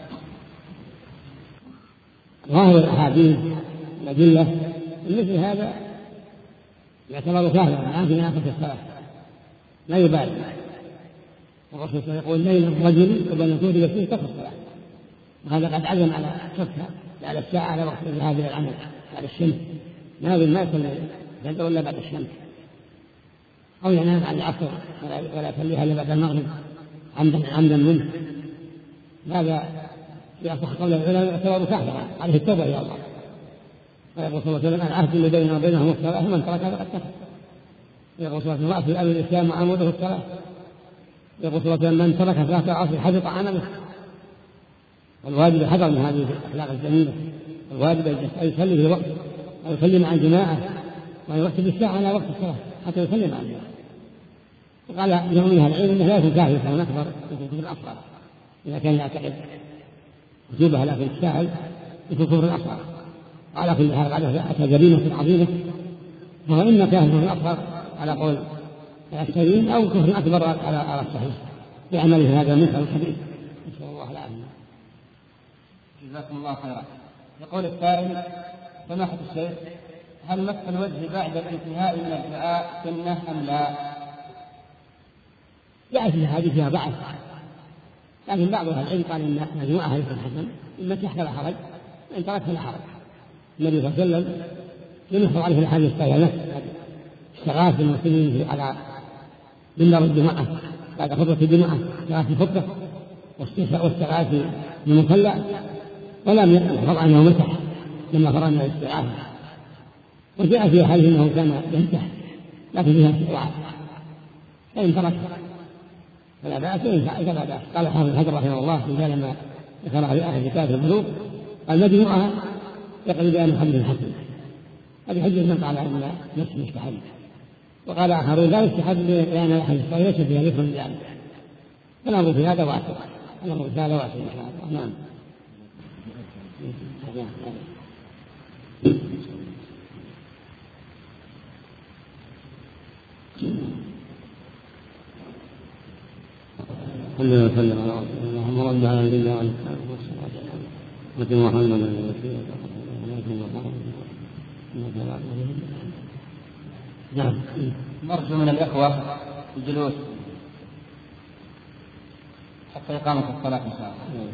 [SPEAKER 1] ظاهر الأحاديث الأدلة مثل هذا يعتبر سهلا ما في ناقص الصلاة، لا يبالي. والرسول صلى الله عليه وسلم يقول: ليل الرجل وبين كتب فيه تقص الصلاة، وهذا قد عزم على صفها على الساعة على وقت الذهاب إلى العمل على الشمس، ناوي ما يصلي الفجر إلا بعد الشمس، أو ينام عن العصر ولا يصليها إلا بعد المغرب عمدا منه. هذا يصح قول العلماء يعتبر كافرا، عليه التوبة إلى الله. ويقول صلى الله عليه وسلم: العهد اللي بيننا وبينهم الصلاة، من تركها فقد كفر. يقول صلى الله عليه وسلم: رأس الأمر الإسلام وعموده الصلاة. يقول صلى الله عليه وسلم: من ترك صلاة العصر حبط عمله. والواجب الحذر من هذه الأخلاق الجميلة. الواجب أن يصلي في الوقت، أو يصلي مع الجماعة، ويرتب الساعة على وقت الصلاة حتى يصلي مع الجماعة. وقال جمع من أهل العلم أنه لا يكون كافر كما أكبر يكون كفر أصغر إذا كان يعتقد وجوبها، لكن الساهل يكون كفر أصغر. وعلى كل حال قال أتى جريمة عظيمة، وهو إما كان كفر أصغر على قول الأكثرين أو كفر أكبر على الصحيح بعمله هذا منكر كبير، نسأل الله العافية.
[SPEAKER 2] جزاكم الله خيرا. يقول السائل: سماحة الشيخ، هل مسح الوجه بعد الانتهاء من الدعاء سنة أم لا؟
[SPEAKER 1] جاءت الحديث فيها ضعف، لكن بعض أهل العلم قال إن مجموعة يكون حسن، إن مسح فلا حرج، وإن ترك فلا حرج. النبي صلى الله عليه وسلم لم يحفظ عليه الحديث الصحيح نفسه استغاث بالمسلمين على منبر الجمعة بعد خطبة الجمعة، استغاث بالخطبة واستغاث بالمصلى، ولم يحفظ عنه مسح لما فرغ من الاستغاثة. وجاء في حديث أنه كان يمسح لكن فيها ضعف، فإن ترك فلا بأس، وإن فعل فلا بأس. قال حافظ بن حجر رحمه الله في لما ذكرها في آخر كتاب البلوغ: المجموعة يقضي بأن حديث حسن. هذه حجة من قال أن نفس مستحب، وقال آخرون لا يستحب لأن الحديث الصحيح ليس فيها ذكر لذلك. فالأمر في هذا واسع، الأمر في هذا واسع إن شاء الله. نعم. الحمد لله وسلم على رسول الله. اللهم رد على الدنيا والإسلام والصلاة والسلام محمد الوسيلة نعم.
[SPEAKER 2] نرجو من الإخوة الجلوس حتى إقامة الصلاة إن شاء الله.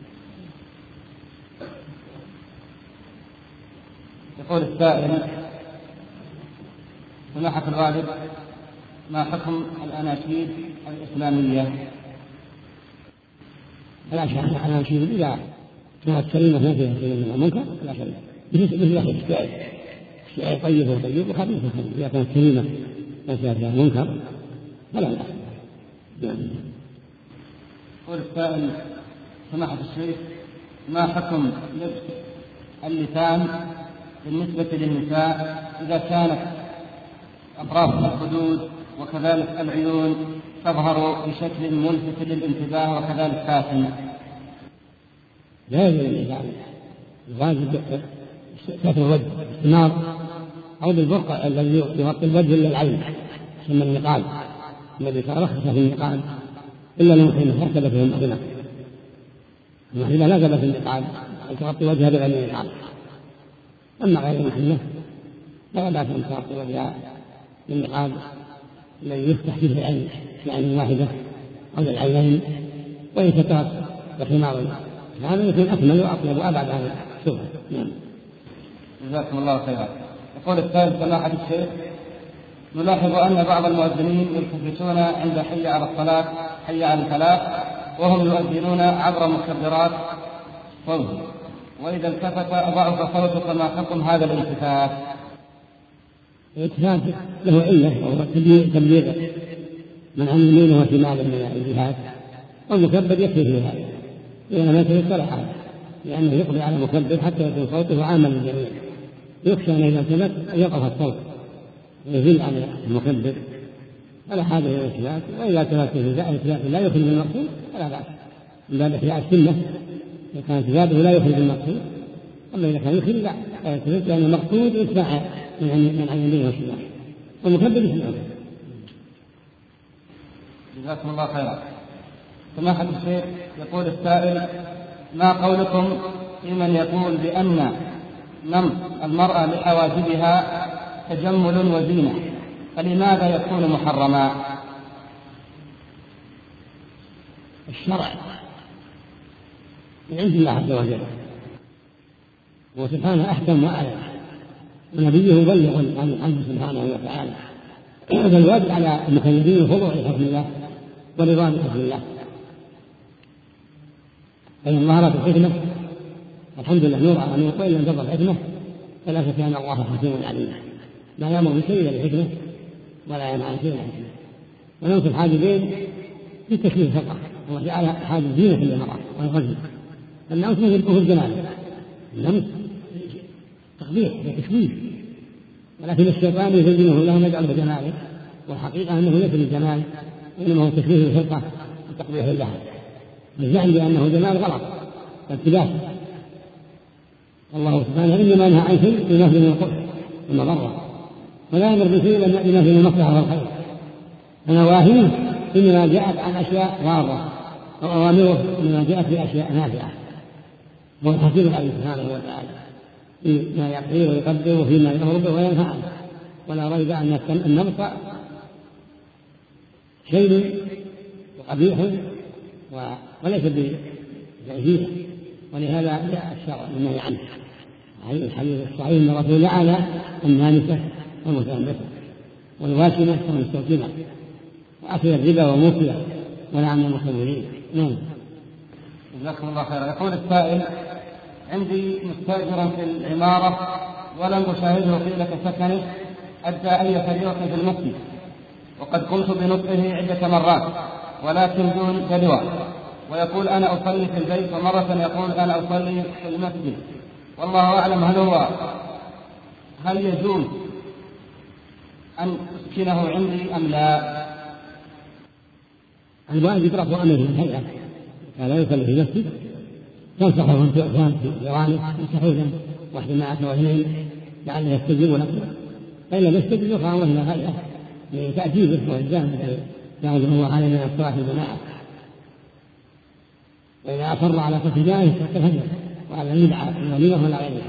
[SPEAKER 2] يقول السائل: سماحة الوالد، ما حكم الأناشيد الإسلامية؟
[SPEAKER 1] الأناشيد إذا كانت سليمة ما فيها شيء من المنكر لا شيء، مثل الشعر طيب وطيب وخبيث، إذا كانت سليمة ما فيها منكر فلا بأس.
[SPEAKER 2] يقول السائل: سماحة الشيخ، ما حكم لبس اللسان بالنسبة للنساء إذا كانت أطراف الخدود وكذلك العيون تظهر بشكل ملفت للانتباه وكذلك فاتن؟
[SPEAKER 1] لا يجوز للإنسان الواجب ستر الوجه بالنار أو بالبرقع الذي يغطي الوجه إلا العين، ثم النقاب الذي رخص في النقاب إلا المحرمة لا ثبت في المحرمة. المحرمة لا ثبت في النقاب أن تغطي وجهها بغير النقاب، أما غير المحرمة لا بأس أن تغطي وجهها بالنقاب الذي يفتح فيه العين بعين واحدة أو العينين، وإن سترت بخمار هذا يكون أكمل وأطيب وأبعد عن الشبهة. نعم.
[SPEAKER 2] جزاكم الله خيرا. يقول السائل: سماحة الشيخ، نلاحظ أن بعض المؤذنين يلتفتون عند حي على الصلاة حي على الفلاح وهم يؤذنون عبر مكبرات صوت، وإذا التفت ضعف صوته، فما حكم هذا الالتفات؟
[SPEAKER 1] الالتفات له علة، وهو تبليغ من عن يمينه وشماله من الجهات، والمكبر يكفي في هذا إذا لم يلتفت فلا حرج، لأنه يقضي على المكبر حتى يكون صوته عاما للجميع. يخشى أن إذا التفت يقف الصوت ويزيد عن المكبر، فلا حاجة إلى الالتفات. وإذا التفت في التفات لا يخرج المقصود فلا بأس، من باب إحياء السنة. إذا كان التفاته لا يخرج المقصود، أما إذا كان يخرج لا يلتفت، لأن المقصود يسمع من عن يمينه وشماله، والمكبر يسمعه.
[SPEAKER 2] جزاكم الله خيرا. سماحة الشيخ، يقول السائل: ما قولكم في من يقول بأن نمط المرأة لحواجبها تجمل وزينة، فلماذا يكون محرما؟
[SPEAKER 1] الشرع من عند الله عز وجل، وسبحانه أحكم وأعلم، ونبيه مبلغ عنه سبحانه وتعالى. فالواجب على المخيرين الخضوع لحكم الله ورضا بحكم الله. فإن ظهرت الحكمة الحمد لله نور على نور، وإن لم تظهر الحكمة فلا شك أن الله حكيم عليم، لا يأمر بشيء إلا بالحكمة ولا ينهى عن شيء إلا بالحكمة. وننصب الحاجبين في التشبيه فقط، وجعل حاجب زينة للمرأة والرجل، النمس هو الجمال، النمس تقبيح وتشويه، ولكن الشيطان يزينه لهم يجعله جماله، والحقيقة أنه ليس بالجمال، وإنما هو تشبيه الخلقة وتقبيح لها. الزعم بأنه جمال غلط وابتلاش. الله سبحانه إنما نهى عن شيء بنفي من القبح والمضرة، ولا يمر بشيء بنفي من المصلحة والخير. ونواهيه إنما جاءت عن أشياء ضارة، وأوامره إنما جاءت بأشياء نافعة، والحكيم عليه سبحانه وتعالى فيما يقضيه ويقدر وفيما يأمر به وينهى عنه. ولا ريب أن النمط شيء قبيح وليس بزينة، ولهذا جاء الشرع النهي عنه. الحديث الصحيح أن الرسول لعن النامسة والمتنمسة والواشمة والمستوشمة، وأكل الربا وموكله، ولعن المخمرين.
[SPEAKER 2] جزاكم الله خيرا. يقول السائل: عندي مستأجرا في العمارة ولم أشاهده طيلة سكنه أدى أي فريضة في المسجد، وقد قمت بنطقه عدة مرات ولكن دون جدوى، ويقول أنا أصلي في البيت، ومرة يقول أنا أصلي في المسجد، والله أعلم هل يجوز أن أسكنه عندي أم لا؟
[SPEAKER 1] الواجب رفع أمره من هيئة، فلا يصلي في المسجد تنصحه في جوانب ينصحوه واحتماعات واثنين لعله يستجيب لكم، فإن لم يستجب يرفع أمره إلى هيئة لتأديبه وإلزامه يعود الله عليه من الصلاة الجماعة. وإذا أصر على فتجاه فهجر وعلى البدعة الوليمة ولا غيرها،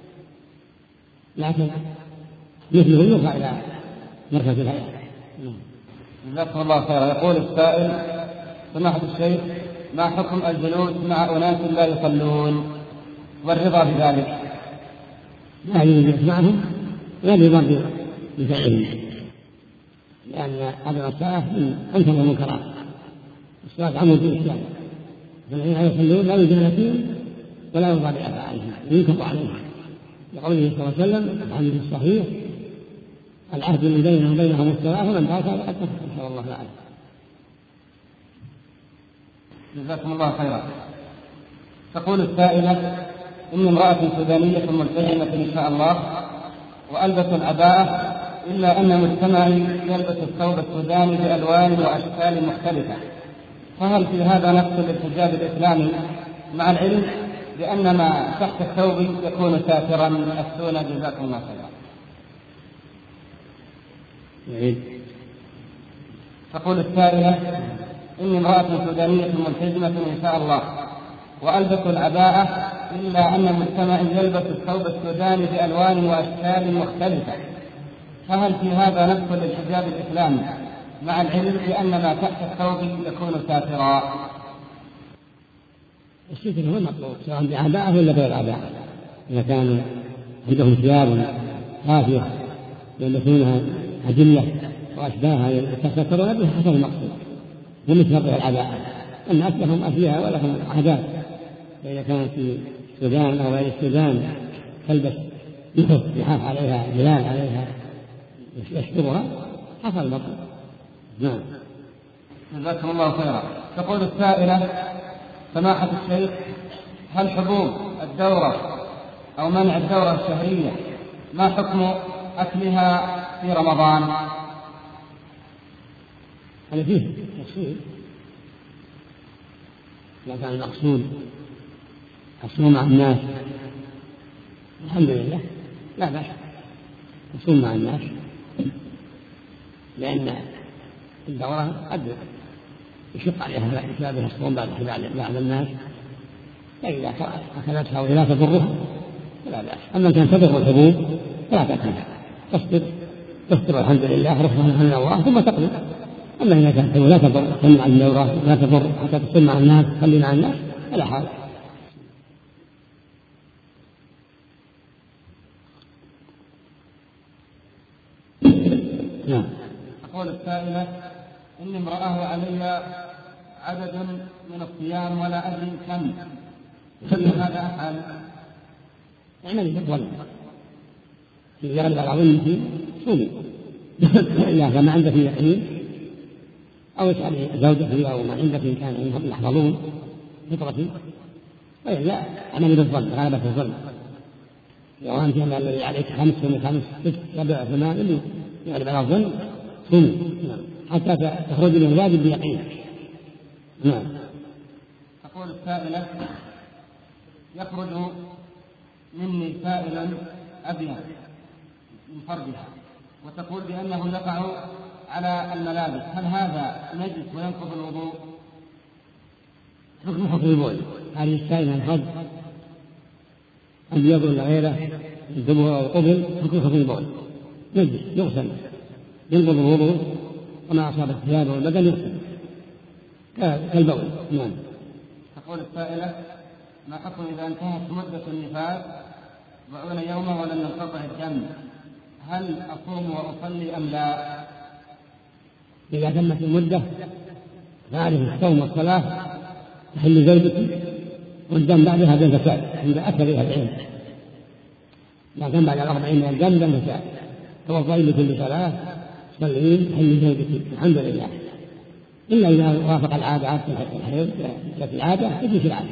[SPEAKER 1] لكن مثله يرفع إلى مركز الهيئة.
[SPEAKER 2] جزاكم الله خيرا. يقول السائل: سماحة الشيخ، ما حكم الجلوس مع أناس لا يصلون والرضا بذلك؟
[SPEAKER 1] لا يجلس معهم ولا يرضى بفعلهم، لأن هذا الصلاة من أنكر المنكرات، الصلاة عمود الإسلام، فالذين لا يصلون لا يجلس فيهم ولا يرضى بأفعالهم ينكر عليهم، لقوله صلى الله عليه وسلم في الحديث الصحيح: العهد الذي بيننا وبينهم الصلاة فمن تركها فقد كفر. إن شاء الله تعالى.
[SPEAKER 2] جزاكم الله خيرا. تقول السائلة: إني امرأة سودانية ملتزمة إن شاء الله وألبس العباءة، إلا أن مجتمعي يلبس الثوب السوداني بألوان وأشكال مختلفة، فهل في هذا نقص للحجاب الإسلامي، مع العلم بأن ما تحت الثوب يكون ساترا؟ أفتونا جزاكم الله خيرا. تقول السائلة: إني امرأة سودانية ملتزمة إن شاء الله وألبس العباءة، إلا أن مجتمعي يلبس الثوب السوداني بألوان وأشكال مختلفة، فهل في هذا نقص للحجاب الإسلامي، مع العلم بأن ما تحت الثوب يكون ساترا؟
[SPEAKER 1] الستر هو المطلوب، سواء بعباءة ولا غير عباءة. إذا كان عندهم ثياب خافية يلبسونها أجلة وأشباهها يتسترون بها حسب المقصود، ومثل العباءة الناس لهم أشياء ولهم عادات، فإذا كانت في السودان أو غير السودان تلبس لحاف عليها جلال عليها يسترها حصل بطل. نعم.
[SPEAKER 2] جزاكم الله خيرا. تقول السائلة: سماحة الشيخ، هل حبوب الدورة أو منع الدورة الشهرية ما حكم أكلها في رمضان؟
[SPEAKER 1] هذا فيه تفصيل، إذا كان المقصود الصوم مع الناس الحمد لله لا بأس الصوم مع الناس، لأن الدورة قد يشق عليها بسببها الصوم بعض الناس، فإذا أكلتها وهي لا تضرها فلا بأس. أما كان تضر الحبوب فلا تأكلها، تفطر الحمد لله رفعا من الله ثم تقضي. أما إذا كانت لا تضر تمنع الدورة لا تضر حتى تصوم مع الناس تخلي مع الناس فلا حال.
[SPEAKER 2] نعم. تقول السائلة: إني امرأة وعلي عدد من الصيام ولا أدري كم، فلماذا أفعل؟
[SPEAKER 1] اعملي بالظن، إذا غلب على ظنك صومي، إلا كان ما عندك يقين أو اسألي زوجك أو ما عندك إن كان يحفظون فطرتي، وإلا اعملي بالظن غلبة الظن. لو أنت الذي عليك 5 6 7 8 اللي يغلب على الظن صومي حتى تخرج من الواجب بيقين.
[SPEAKER 2] نعم. تقول السائلة: يخرج مني سائلا أبيض من فرجها وتقول بأنه يقع على الملابس، هل هذا نجس وينقض الوضوء؟
[SPEAKER 1] حكم البول، هذه السائلة الفرج أبيض ولا غيره الدبر أو قبل حكم البول نجس يغسل ينقض الوضوء، وما أصاب الثياب والبدن يغسل كالبول. نعم.
[SPEAKER 2] تقول السائلة: ما حكم إذا انتهت مدة النفاس 40 يوما ولم ينقطع الدم، هل أصوم وأصلي أم لا؟
[SPEAKER 1] إذا تمت المدة فعليه الصوم والصلاة تحل زوجك والدم بعدها دم فساد عند أكثر أهل العلم، ما كان بعد 40 من الدم دم فساد. توضئي لكل صلاة صلين تحل زوجك الحمد لله، إلا إذا وافق العادة عادة الحيض في العادة تجيش العادة.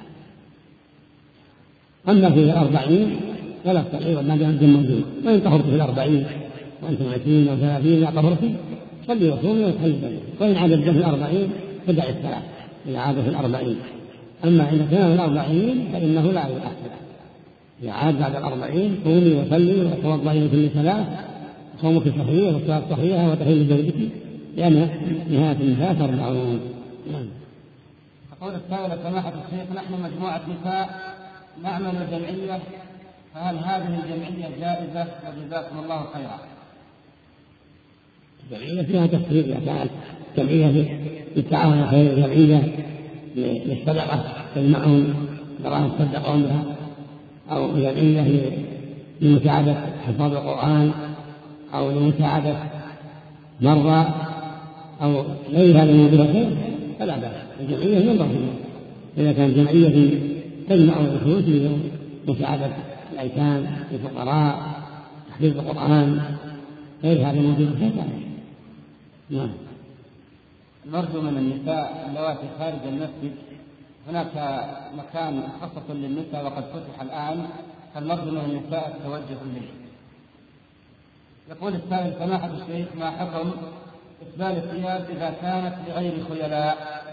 [SPEAKER 1] أما في 40 فلا تستطيع ما دام الدم موجود، وإن طهرت في 40 وأنتم 20 أو 30 لا طهرتي صلي وصومي وتحل زوجك، وإن عاد الدم في 40 فدع الصلاة إذا عاد في 40. أما إذا كان في 40 فإنه لا يؤثر، إذا عاد بعد 40 قومي وصلي وتوضئي لكل صلاة صومك صحيح والصلاة صحيحة وتحل زوجك لأن نهاية النفاس 40.
[SPEAKER 2] تقول السائلة: سماحة الشيخ، نحن مجموعة نساء نعمل جمعية، فهل هذه الجمعية جائزة؟ وجزاكم الله خيرا.
[SPEAKER 1] الجمعية فيها تفسير، إذا كانت جمعية للتعاون خير، جمعية للصدقة تجمعهم دراهم تصدقون بها، أو جمعية لمساعدة حفاظ القرآن أو لمساعدة مرضى أو غير هذا الموضوع خير فلا بأس. الجمعية ينظر فيها إذا كانت جمعية تجمع الفلوس لمساعدة الأيتام الفقراء تحفيظ القرآن غير هذا الموضوع خير. نعم.
[SPEAKER 2] نرجو من النساء اللواتي خارج المسجد، هناك مكان مخصص للنساء وقد فتح الآن، فنرجو من النساء التوجه إليه. يقول السائل: سماحة الشيخ، ما حكم إسبال الثياب إذا كانت لغير خيلاء؟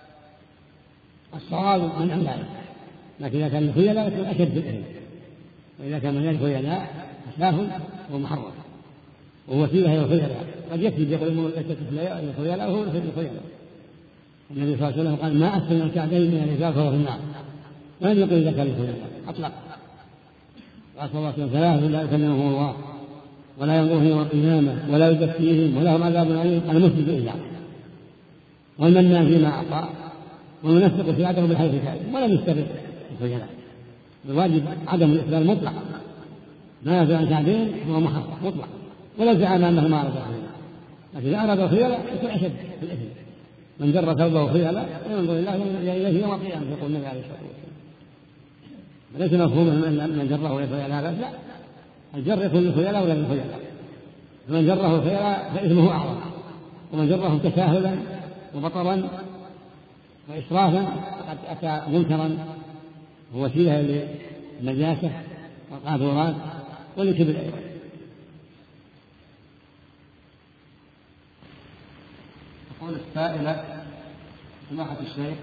[SPEAKER 1] الصواب من ذلك، لكن إذا كان خيلاء يكون أشد الإثم، وإذا كان من غير خيلاء أسلاف ومحرم ووسيلة إلى الخيلاء. قد يكفي يقول ليست الخيلاء وهو ليس الخيلاء. النبي صلى الله عليه وسلم قال: ما أسفل من الكعبين من الرجال فهو في النار، ولم يقل إذا كان الخيلاء أطلق. قال صلى الله عليه وسلم: 3 لا يكلمهم الله ولا ينظرهم يوم القيامة ولا يزكيهم ولهم عذاب أليم، المسجد إلا والمنان فيما أعطى والمنفق سيادته بالحيث كاذب ولم يستبد الخيلاء. الواجب عدم الإسلام مطلق، ما يزال عن كعبين هو محرم مطلق، ولو زعم أنه ما أراد الخيلاء، لكن إذا أراد الخيلاء يكون أشد في الإثم. من جر ثوبه خيلاء وينظر الله إليه يوم القيامة، يقول النبي عليه الصلاة والسلام. ليس مفهوم من جره للخيلاء لا بأس، لا، الجر يكون للخيلاء ولا للخيلاء، فمن جره الخيلاء فإثمه أعظم، ومن جره تساهلا وبطرا وإسرافا فقد أتى منكرا ووسيلة للنجاسة والقاذورات ولكبر أيضا.
[SPEAKER 2] تقول السائلة: سماحة الشيخ،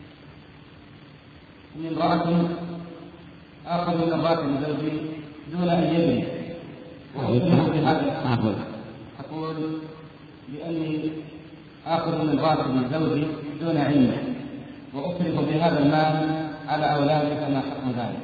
[SPEAKER 2] إني امرأة آخذ من الراتب زوجي دون أن يدري، أقول بأني آخذ من راتب زوجي دون علمه وأصرف بهذا المال على أولادي، فما حكم ذلك؟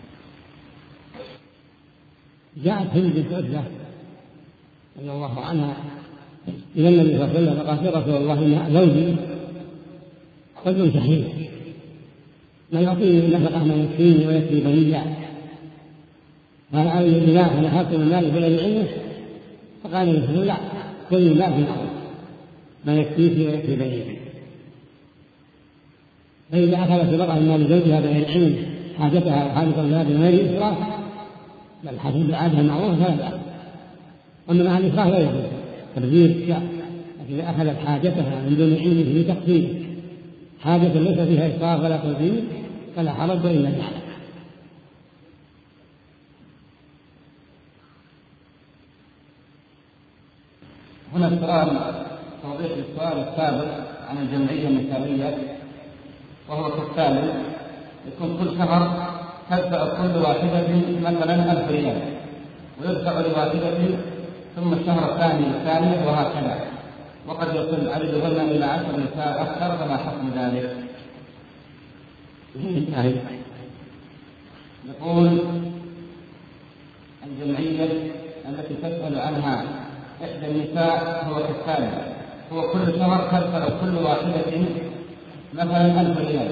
[SPEAKER 1] جاءت هند بنت عتبة رضي الله عنها إلى النبي صلى الله عليه وسلم فقالت: يا رسول الله إن زوجي رجل شحيح لا يعطيني نفقة ما يكفيني ويكفي بنيا، قال: علي بناء أن أخذت من مالي بغير علمه؟ فقال النبي صلى الله عليه وسلم: لا، كل المال في الأرض ما يكفيك ويكفي بنيك. فإذا أخذت المرأة من مال زوجها بغير علم حاجتها وحاجة أولادها بغير إسراف بل حسب العادة المعروفة فلا بأس. أما مع الإسراف لا يجوز تبذير، لكن إذا أخذت حاجتها من دون علمه لتقصير حاجة ليس فيها إسراف ولا تبذير فلا حرج إلا ذلك.
[SPEAKER 2] هنا السؤال توضيح للسؤال السابق عن الجمعية المثالية، وهو كالتالي: يكون كل شهر تدفع كل واحدة مثلا 1000 ريال ويدفع لواحدة ثم الشهر الثاني وهكذا، وقد يصل عددهن إلى 10 نساء أكثر، فما حكم ذلك؟ يقول الجمعية التي تسأل عنها إحدى النساء هو كالتالي: هو كل شهر تدفع كل واحدة مثلا 1000 ريال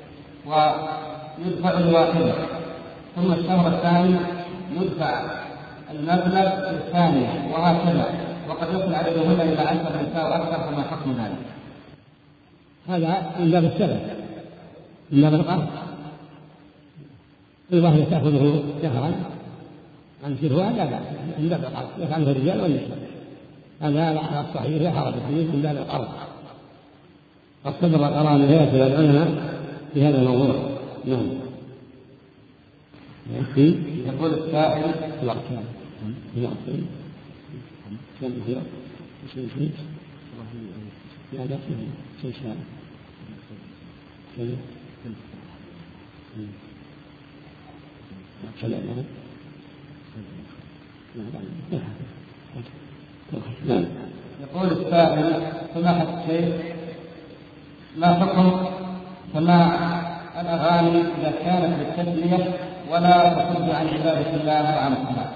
[SPEAKER 2] ويدفع الواحدة ثم الشهر الثاني يدفع المبلغ الثانية وهكذا، وقد يصل عددهن إلى 10 نساء أكثر، فما حكم ذلك؟
[SPEAKER 1] هذا من باب السبب، من باب القرض، كل واحدة تأخذه شهرا عن سلوها لا بأس، من باب القرض يفعله الرجال والنساء، هذا على الصحيح لا حرج فيه من باب القرض. قد صدر قرار من هيئة العلماء في هذا الموضوع. نعم.
[SPEAKER 2] يقول السائل: يقول السائل: سماحة الشيخ، ما حكم سماع الأغاني إذا كانت للتسلية ولا تصد عن عبادة الله وعن الصلاة؟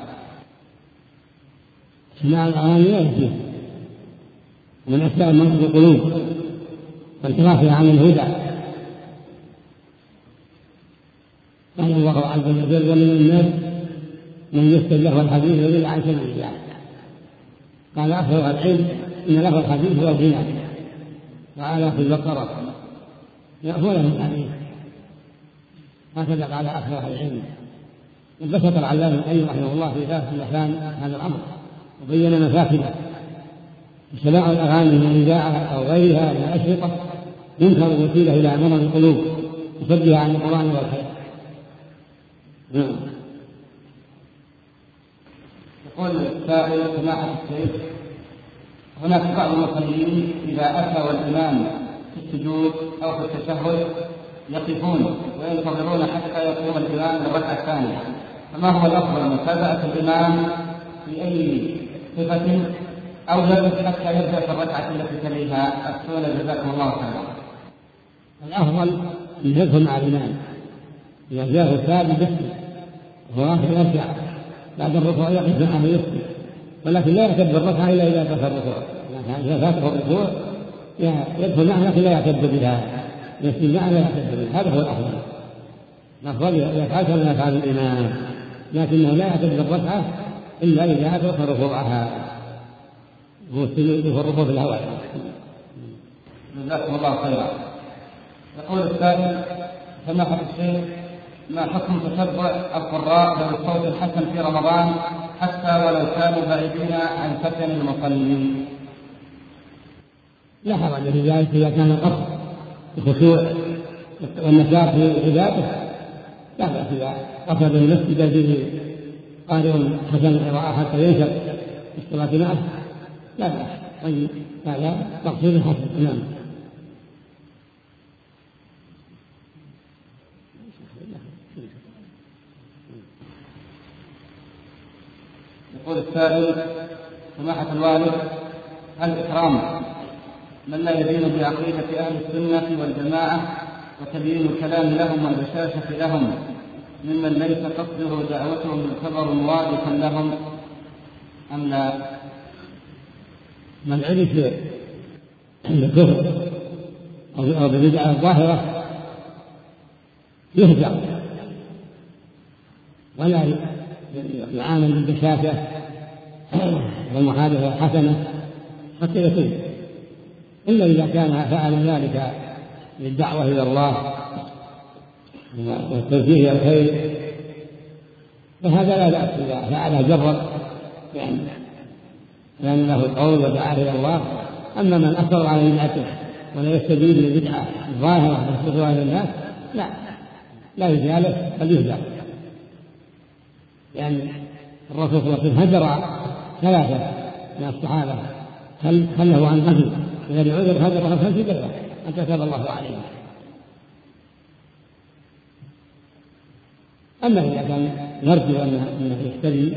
[SPEAKER 1] سماع الأغاني لا يجوز، من أسباب مرض القلوب وانحرافها عن الهدى. قال الله عز وجل: ومن الناس من يفتن له الحديث ويضل عن سبيل الله. قال أكثر العلم إن له الحديث هو الغنى، وعلى في البقرة يأخذه الحديث، هكذا قال أكثر العلم. انبسط العلامة القيم رحمه الله في ذات المكان هذا الأمر وبين مفاسده. سماع الأغاني من الإذاعة أو غيرها من الأشرطة ينكر وسيلة إلى مرض القلوب وصدها عن القرآن والخير.
[SPEAKER 2] يقول السائل: سماحة الشيخ، هناك بعض المصلين إذا أتى والإمام في السجود أو في التشهد يقفون وينتظرون حتى يقوم الإمام للركعة الثانية، فما هو الأفضل، متابعة الإمام في أي صفة أو جلس حتى يبدأ في الركعة التي تليها؟ أفتونا جزاكم الله خيرا.
[SPEAKER 1] الأفضل أن يدخل مع الإمام إذا جاءه الثابت يسجد وهو آخر يرجع بعد الركوع يقف معه يسجد، ولكن لا يعتد بالركعة إلا إذا فات الركوع. إذا فاته الركوع يدخل معه لكن لا يعتد بها، يسجد معه لا يعتد بها، هذا هو الأفضل. الأفضل يفعل كما يفعل الإمام، لكنه لا يعتد بالركعة إلا إذا أدرك ركوعها، هو السجود في الركوع في الأول.
[SPEAKER 2] جزاكم الله خيرا. يقول السائل: سماحة الشيخ، ما حكم تتبع القراء ذوي الصوت الحسن في رمضان حتى ولو كانوا بعيدين عن فتن المصلين؟
[SPEAKER 1] لا حرج في ذلك إذا كان الأصل الخشوع والنشاط في عبادته، لا بأس إذا قصد المسجد به قارئ حسن القراءة حتى ينشر في الصلاة معه، لا بأس. طيب هذا مقصود الحسن. نعم.
[SPEAKER 2] يقول السائل: سماحة الوالد، هل إكرام من لا يدين بعقيدة أهل السنة والجماعة وتبيين الكلام لهم والبشاشة لهم ممن ليس قصده دعوتهم يعتبر واضحا لهم أم لا؟
[SPEAKER 1] من عرف بالكفر أو بالبدعة الظاهرة يهجر ولا يعامل بالبشاشة والمخالفة الحسنة حتى يتوب، إلا إذا كان فعل ذلك للدعوة إلى الله والتوجيه إلى الخير فهذا لا بأس إذا فعله جرب لأن له القول ودعاه إلى الله. أما من أصر على بدعته ولا يستجيب للبدعة الظاهرة يسبقها إلى الناس لا يجالس بل يهجر، لأن الرسول صلى الله عليه وسلم هجر ثلاثة من الصحابة خله عن غزو بغير عذر، هجرها 5 درة حتى تاب الله عليهم. أما إذا كان يرجو أنه يهتدي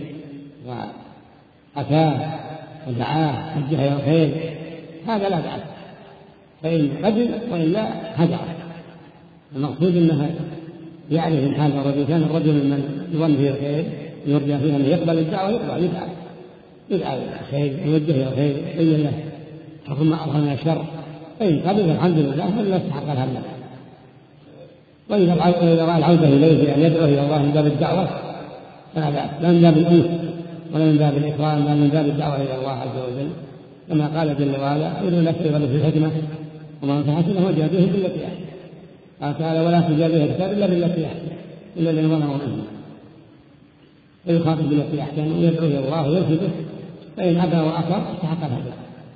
[SPEAKER 1] وأتاه ودعاه وجه إلى الخير هذا لا بأس، فإن قبل وإلا هجر. المقصود أنها يعرف من حال الرجل، كان الرجل من يظن فيه الخير يرجى فيه أن يقبل الدعوة يدعى الخير ويوجه إلى الخير يبين له حكم ما أظهر من الشر، فإن قبل فالحمد لله ولا يستحق الهم. وإذا رأى العودة إليه بأن يدعو إلى الله من باب الدعوة فلا بأس، لا من باب الأنس ولا من باب الإكرام، بل من باب الدعوة إلى الله عز وجل، كما قال جل وعلا: يريدون أن يفسدوا في الحكمة ومن فحسنه وجادلهم بالتي أحسن. قال تعالى: ولا تجادلوا الكتاب إلا بالتي أحسن إلا الذين ظلموا منهم. فيخاطب بالتي أحسن ويدعو إلى الله ويرشده، فإن أبى وأكبر استحق الهدى.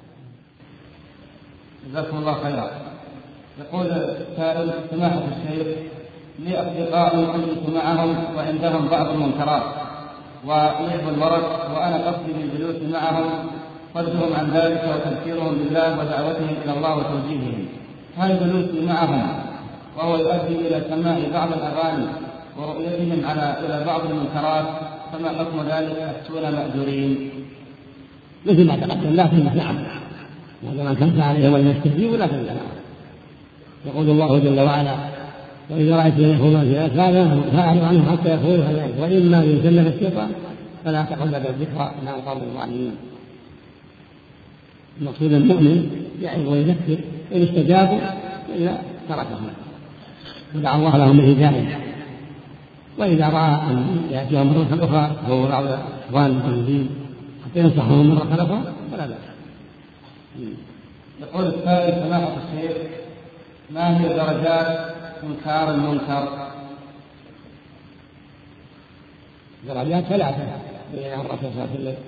[SPEAKER 2] جزاكم الله خيرا. يقول السائل: سماحة الشيخ، لي أصدقاء أجلس معهم وعندهم بعض المنكرات ولعب الورق، وأنا قصدي بالجلوس معهم صدهم عن ذلك وتذكيرهم بالله ودعوتهم إلى الله وتوجيههم، هل جلوسي معهم وهو يؤدي إلى سماع بعض الأغاني ورؤيتهم إلى بعض المنكرات، فما حكم ذلك؟ أفتونا مأجورين.
[SPEAKER 1] مثل ما تقدم لا تنسى نعم، هذا ما كان عليه ولا يستجيب ولا تنسى. يقول الله جل وعلا: وإذا رأيت من يخوضون في فأعرض عنهم حتى يخوضوا في ذلك، وإما يسلم الشيطان فلا تقل لك الذكرى مع القوم الظالمين. المقصود المؤمن يعظ ويذكر، إن استجابوا إلا تركهم ودعا الله لهم بالهداية، وإذا رأى أن يأتيهم مرة أخرى هو بعض إخوان المسلمين حتى ينصحهم مرة أخرى فلا بأس.
[SPEAKER 2] يقول السائل: سماحة الشيخ، ما هي درجات إنكار المنكر؟
[SPEAKER 1] درجات 3 بين الرسول صلى الله عليه وسلم: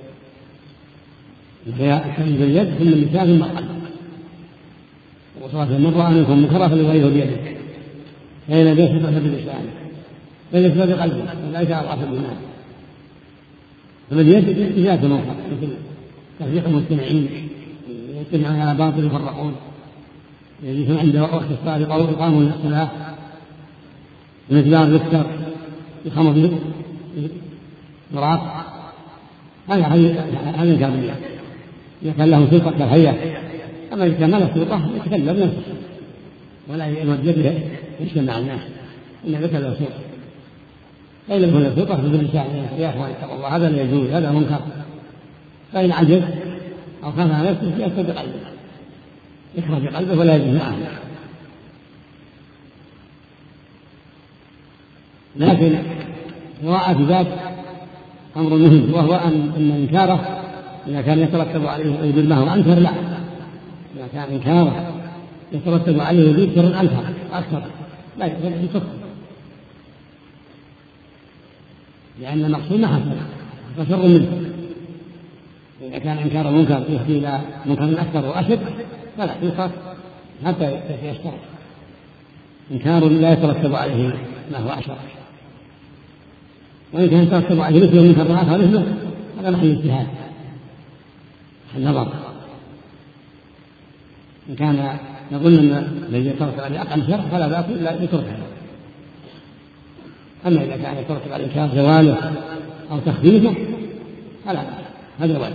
[SPEAKER 1] الكلم باليد ثم اللسان ثم القلب. وصلى من رأى منكم منكرا فليغيره بيده، فإن لم يستطع فبلسانه، فإن لم يستطع بقلبه، فلا يتعرف بالناس. فباليد إزالة المنكر، مثل تفريق المجتمعين يجتمعون على باطل يفرقون، يجلسون عند وقت الصلاة يقاموا للصلاة، المزبار يكسر، يخمر براق، هذا إنكار بالله. إذا كان له سلطة كالهيئة، أما إذا كان له سلطة يتكلم نفسه ولا يوجد يجتمع الناس، إن ذكر له سلطة. فإن لم يكن له سلطة فباللسان: يا إخوان اتقوا الله، هذا لا يجوز، هذا منكر. فإن عجز أو خاف على نفسه يكفر بقلبه، يكفر بقلبه ولا يجوز معه. لكن مراعاة ذات أمر مهم، وهو أن إنكاره إذا كان يترتب عليه ويدل ما هو أنكر لا، إذا كان إنكاره يترتب عليه ويدل أكثر لا يكفر. لأن المقصود ما حصل فشر منه. إذا كان إنكار المنكر يهدي إلى منكر أكثر وأشد فلا ينكر حتى يشترط. إنكار لا يترتب عليه ما هو أشر، وإن كان يترتب عليه مثله منكر آخر مثله هذا محل اجتهاد النظر. إن كان يظن أن الذي يترتب عليه أقل شر فلا بأس إلا يتركه. أما إذا كان يترتب على الإنكار زواله أو تخفيفه فلا بأس، هذا واجب.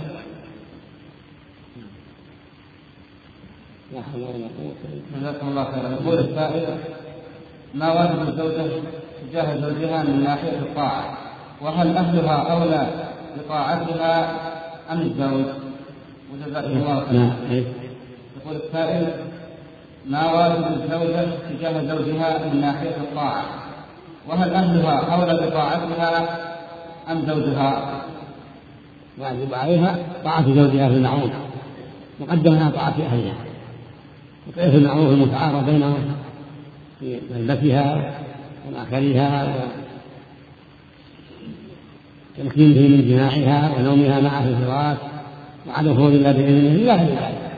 [SPEAKER 2] جزاكم الله خيرا. يقول السائل: ما واجب الزوجة تجاه زوجها من ناحية الطاعة؟ وهل أهلها أولى بطاعتها أم الزوج؟ وجزاكم الله خيرا. يقول السائل: ما واجب الزوجة تجاه زوجها من ناحية الطاعة؟ وهل أهلها أولى بطاعتها أم زوجها؟
[SPEAKER 1] واجب عليها طاعة زوجها في المعروف مقدمة على طاعة أهلها، وكيف المعروف المتعارف بينهم في ملبسها ومأكلها وتمكينه من جماعها ونومها معه في الفراش وعدم خروج الله بإذنه إلا ذلك.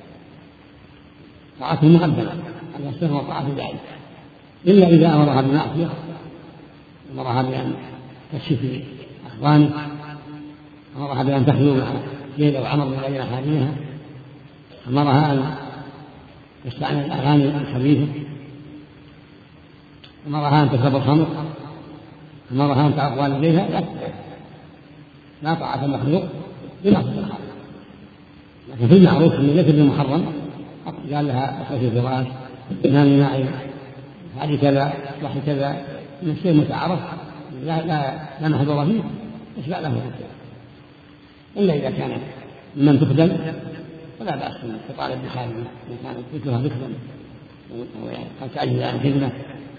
[SPEAKER 1] طاعته مقدمة على السر وطاعة ذلك، إلا إذا أمرها بمعصية، أمرها بأن تكشف أخوانه، أمرها بأن تخلو مع ليلى وعمر من غير حالها، أمرها أن تستعمل الأغاني الخبيثة، أمرها أن تشرب الخمر، أمرها أن تعق والديها، لا طاعة المخلوق بمعصية الخالق. لكن في المعروف أن ليس بالمحرم قال لها أخوتي الفراش نامي معي هذه كذا صح كذا من الشيء متعارف لا محظور فيه يشبع له الرجال، إلا إذا كان من تخدم فلا بأس تطالب بحال إن كانت مثلها تخدم قد تعجز عن خدمة.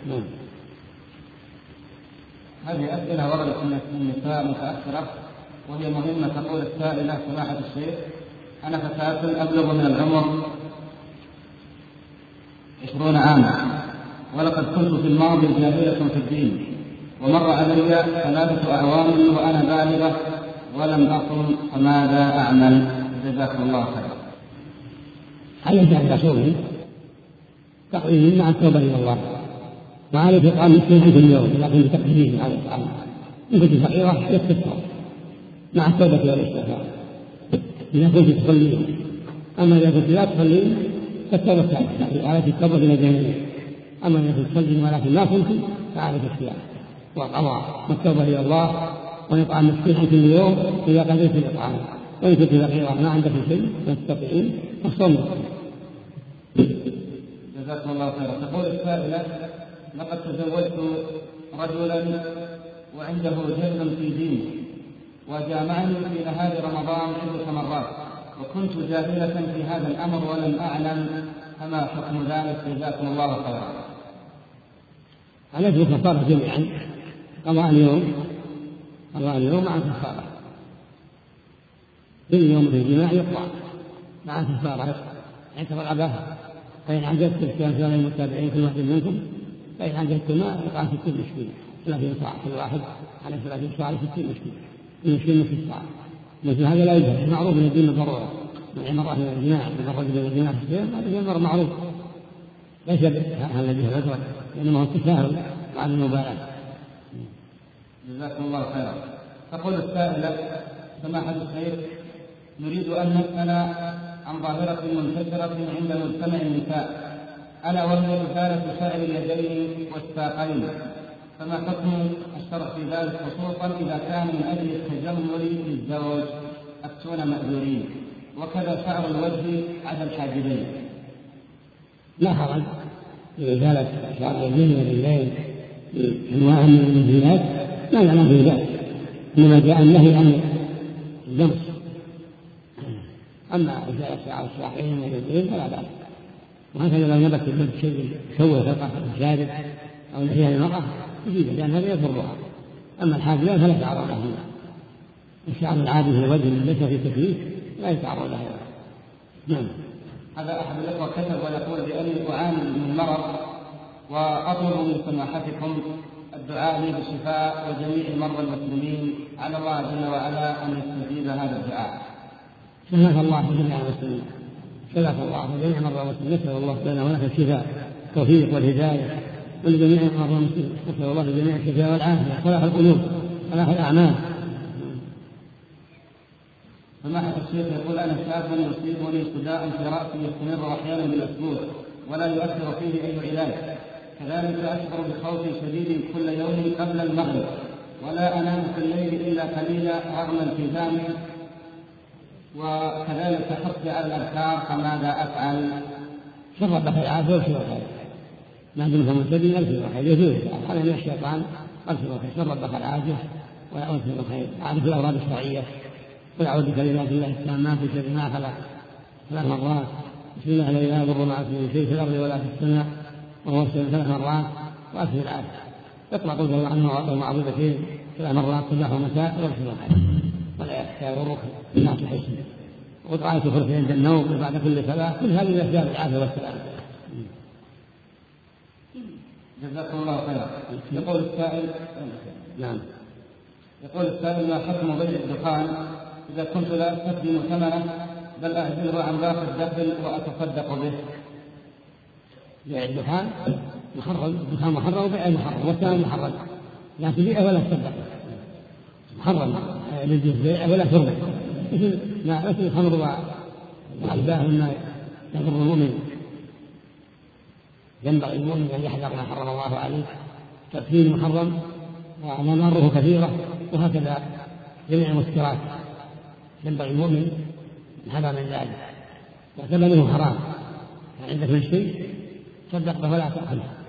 [SPEAKER 2] هذه أسئلة وردت من النساء متأخرة وهي مهمة. تقول السائلة: سماحة الشيخ، أنا فتاة أبلغ من العمر 20 عاما، ولقد كنت في الماضي جاهلة في الدين، ومر علي 3 أعوام وأنا بالغة ولم أقم، فماذا أعمل؟ جزاكم الله خيرا.
[SPEAKER 1] عليك أن تصومي تقضين مع التوبة إلى الله، وعليك إطعام مسكين كل يوم إذا كنت تقضين على الطعام، إن كنت فقيرة يكفر مع التوبة والاستغفار إذا كنت تصلين. أما إذا كنت لا تصلين فالتوبة عليك التوبة إلى جميع. أما إذا كنت تصلين ولكن لا كنت فعليك الصيام والقضاء والتوبة إلى الله، وإطعام مسكين كل يوم إذا قدرت الإطعام، وإن كنت فقيرة ما عندك شيء لا تستطيعين فالصوم.
[SPEAKER 2] جزاكم الله خيرا. تقول السائلة: لقد تزوجت رجلا وعنده جهل في دينه، وجامعني في نهار رمضان 10 مرات، وكنت جاهلة في هذا الأمر ولم أعلم، فما حكم ذلك؟ جزاكم الله خيرا.
[SPEAKER 1] عليك الكفارة جميعا، قضاء اليوم مع الكفارة، كل يوم في الجماع يقضى مع الكفارة اعتبر الأباه. فإن عجزت كان سؤال المتابعين كل واحد منكم، فإن عجزت ما يقع 60 مسكين 30 صاع، كل واحد على 30 صاع 60 مسكين، المسكين نصف صاع. مثل هذا لا يجوز، معروف من الدين الضرورة. مع المرأة من الجماع الرجل من الجماع في الصيام، هذا أمر معروف ليس هذا به الأسود، لأنه هو التساهل مع المبالاة.
[SPEAKER 2] جزاكم الله خيرا. تقول السائلة: سماحة الشيخ، نريد أن نسأل عن ظاهرة منتشرة عند مجتمع النساء، ألا وهي إزالة شعر اليدين والساقين، فما حكم الشرع في ذلك، خصوصا إذا كان من أجل التجمل للزوج؟ أفتون مأذورين. وكذا شعر الوجه على الحاجبين.
[SPEAKER 1] لا حرج في إزالة شعر اليدين والرجلين بأنواع من الزينات، لا يعلم في ذلك، إنما جاء النهي عن الجمس. أما إزالة شعر الساقين واليدين فلا بأس، وهكذا لو نبت البنت شيء يسوي فرقة شارب أو نحيها للمرأة يجيب، لأن هذا يضرها. أما الحاجبان فلا يتعرض لهما. الشعر العادي في الوجه اللي ليس في تكليف لا يتعرض له. نعم.
[SPEAKER 2] هذا أحد الأخوة كتب ويقول: بأني أعاني من المرض وأطلب من سماحتكم والدعاء لي بالشفاء وجميع مرضى المسلمين، على الله جل وعلا أن يستجيب هذا الدعاء.
[SPEAKER 1] شفاك الله جميع المسلمين، شفاك الله جميع مرضى المسلمين، نسأل الله لنا ولك الشفاء التوفيق والهداية ولجميع مرضى المسلمين، نسأل الله لجميع الشفاء والعافية، صلاح القلوب، صلاح الأعمال.
[SPEAKER 2] سماحة الشيخ يقول: أنا شاب يصيبني صداع في رأسي يستمر أحيانا بالأسبوع ولا يؤثر فيه أي علاج، كذلك أشعر بخوف شديد كل يوم قبل المغرب، ولا أنام في الليل إلا قليلا رغم التزامي، وكذلك حرصي على الأذكار، فماذا أفعل؟
[SPEAKER 1] شرب بخير عافية وابشر الخير، ما دمت مهتدي ابشر الخير، يزول هذا من الشيطان، ابشر الخير، شرب بخير عافية وابشر الخير، عارف الأوراد الشرعية، قل أعوذ بكلمات الله التامات من شر ما خلق 3 مرات، بسم الله الذي لا يضر مع اسمه شيء في الأرض ولا في السماء وهو السميع 3 مرات، وأكثر العافية، اقرأ قل الله عنه والمعوذتين 3 مرات صباح ومساء وابشر الخير، ولا يغرك الناس الحسن، وقراءة الكرسي عند النوم بعد كل صلاة، كل هذه الأسباب العافية والسلام.
[SPEAKER 2] جزاكم الله خيرا. يقول السائل:
[SPEAKER 1] نعم.
[SPEAKER 2] يقول السائل: ما حكم بيع الدخان إذا كنت لا أستخدم ثمنه بل أهدره عن باقي الدخل وأتصدق به؟
[SPEAKER 1] بيع الدخان محرم، الدخان محرم وبيع محرم، والثمن محرم، لا تبيعه ولا تصدق، محرم للجنس بيعه ولا تربح، مثل الخمر والألباه مما يضر المؤمن. ينبغي المؤمن أن يحذر ما حرم الله عليه، تأثير محرم ومضاره كثيرة، وهكذا جميع المسكرات، ينبغي المؤمن الحذر من ذلك، وثمنه حرام، عندك من شيء صدق به ولا تأخذه.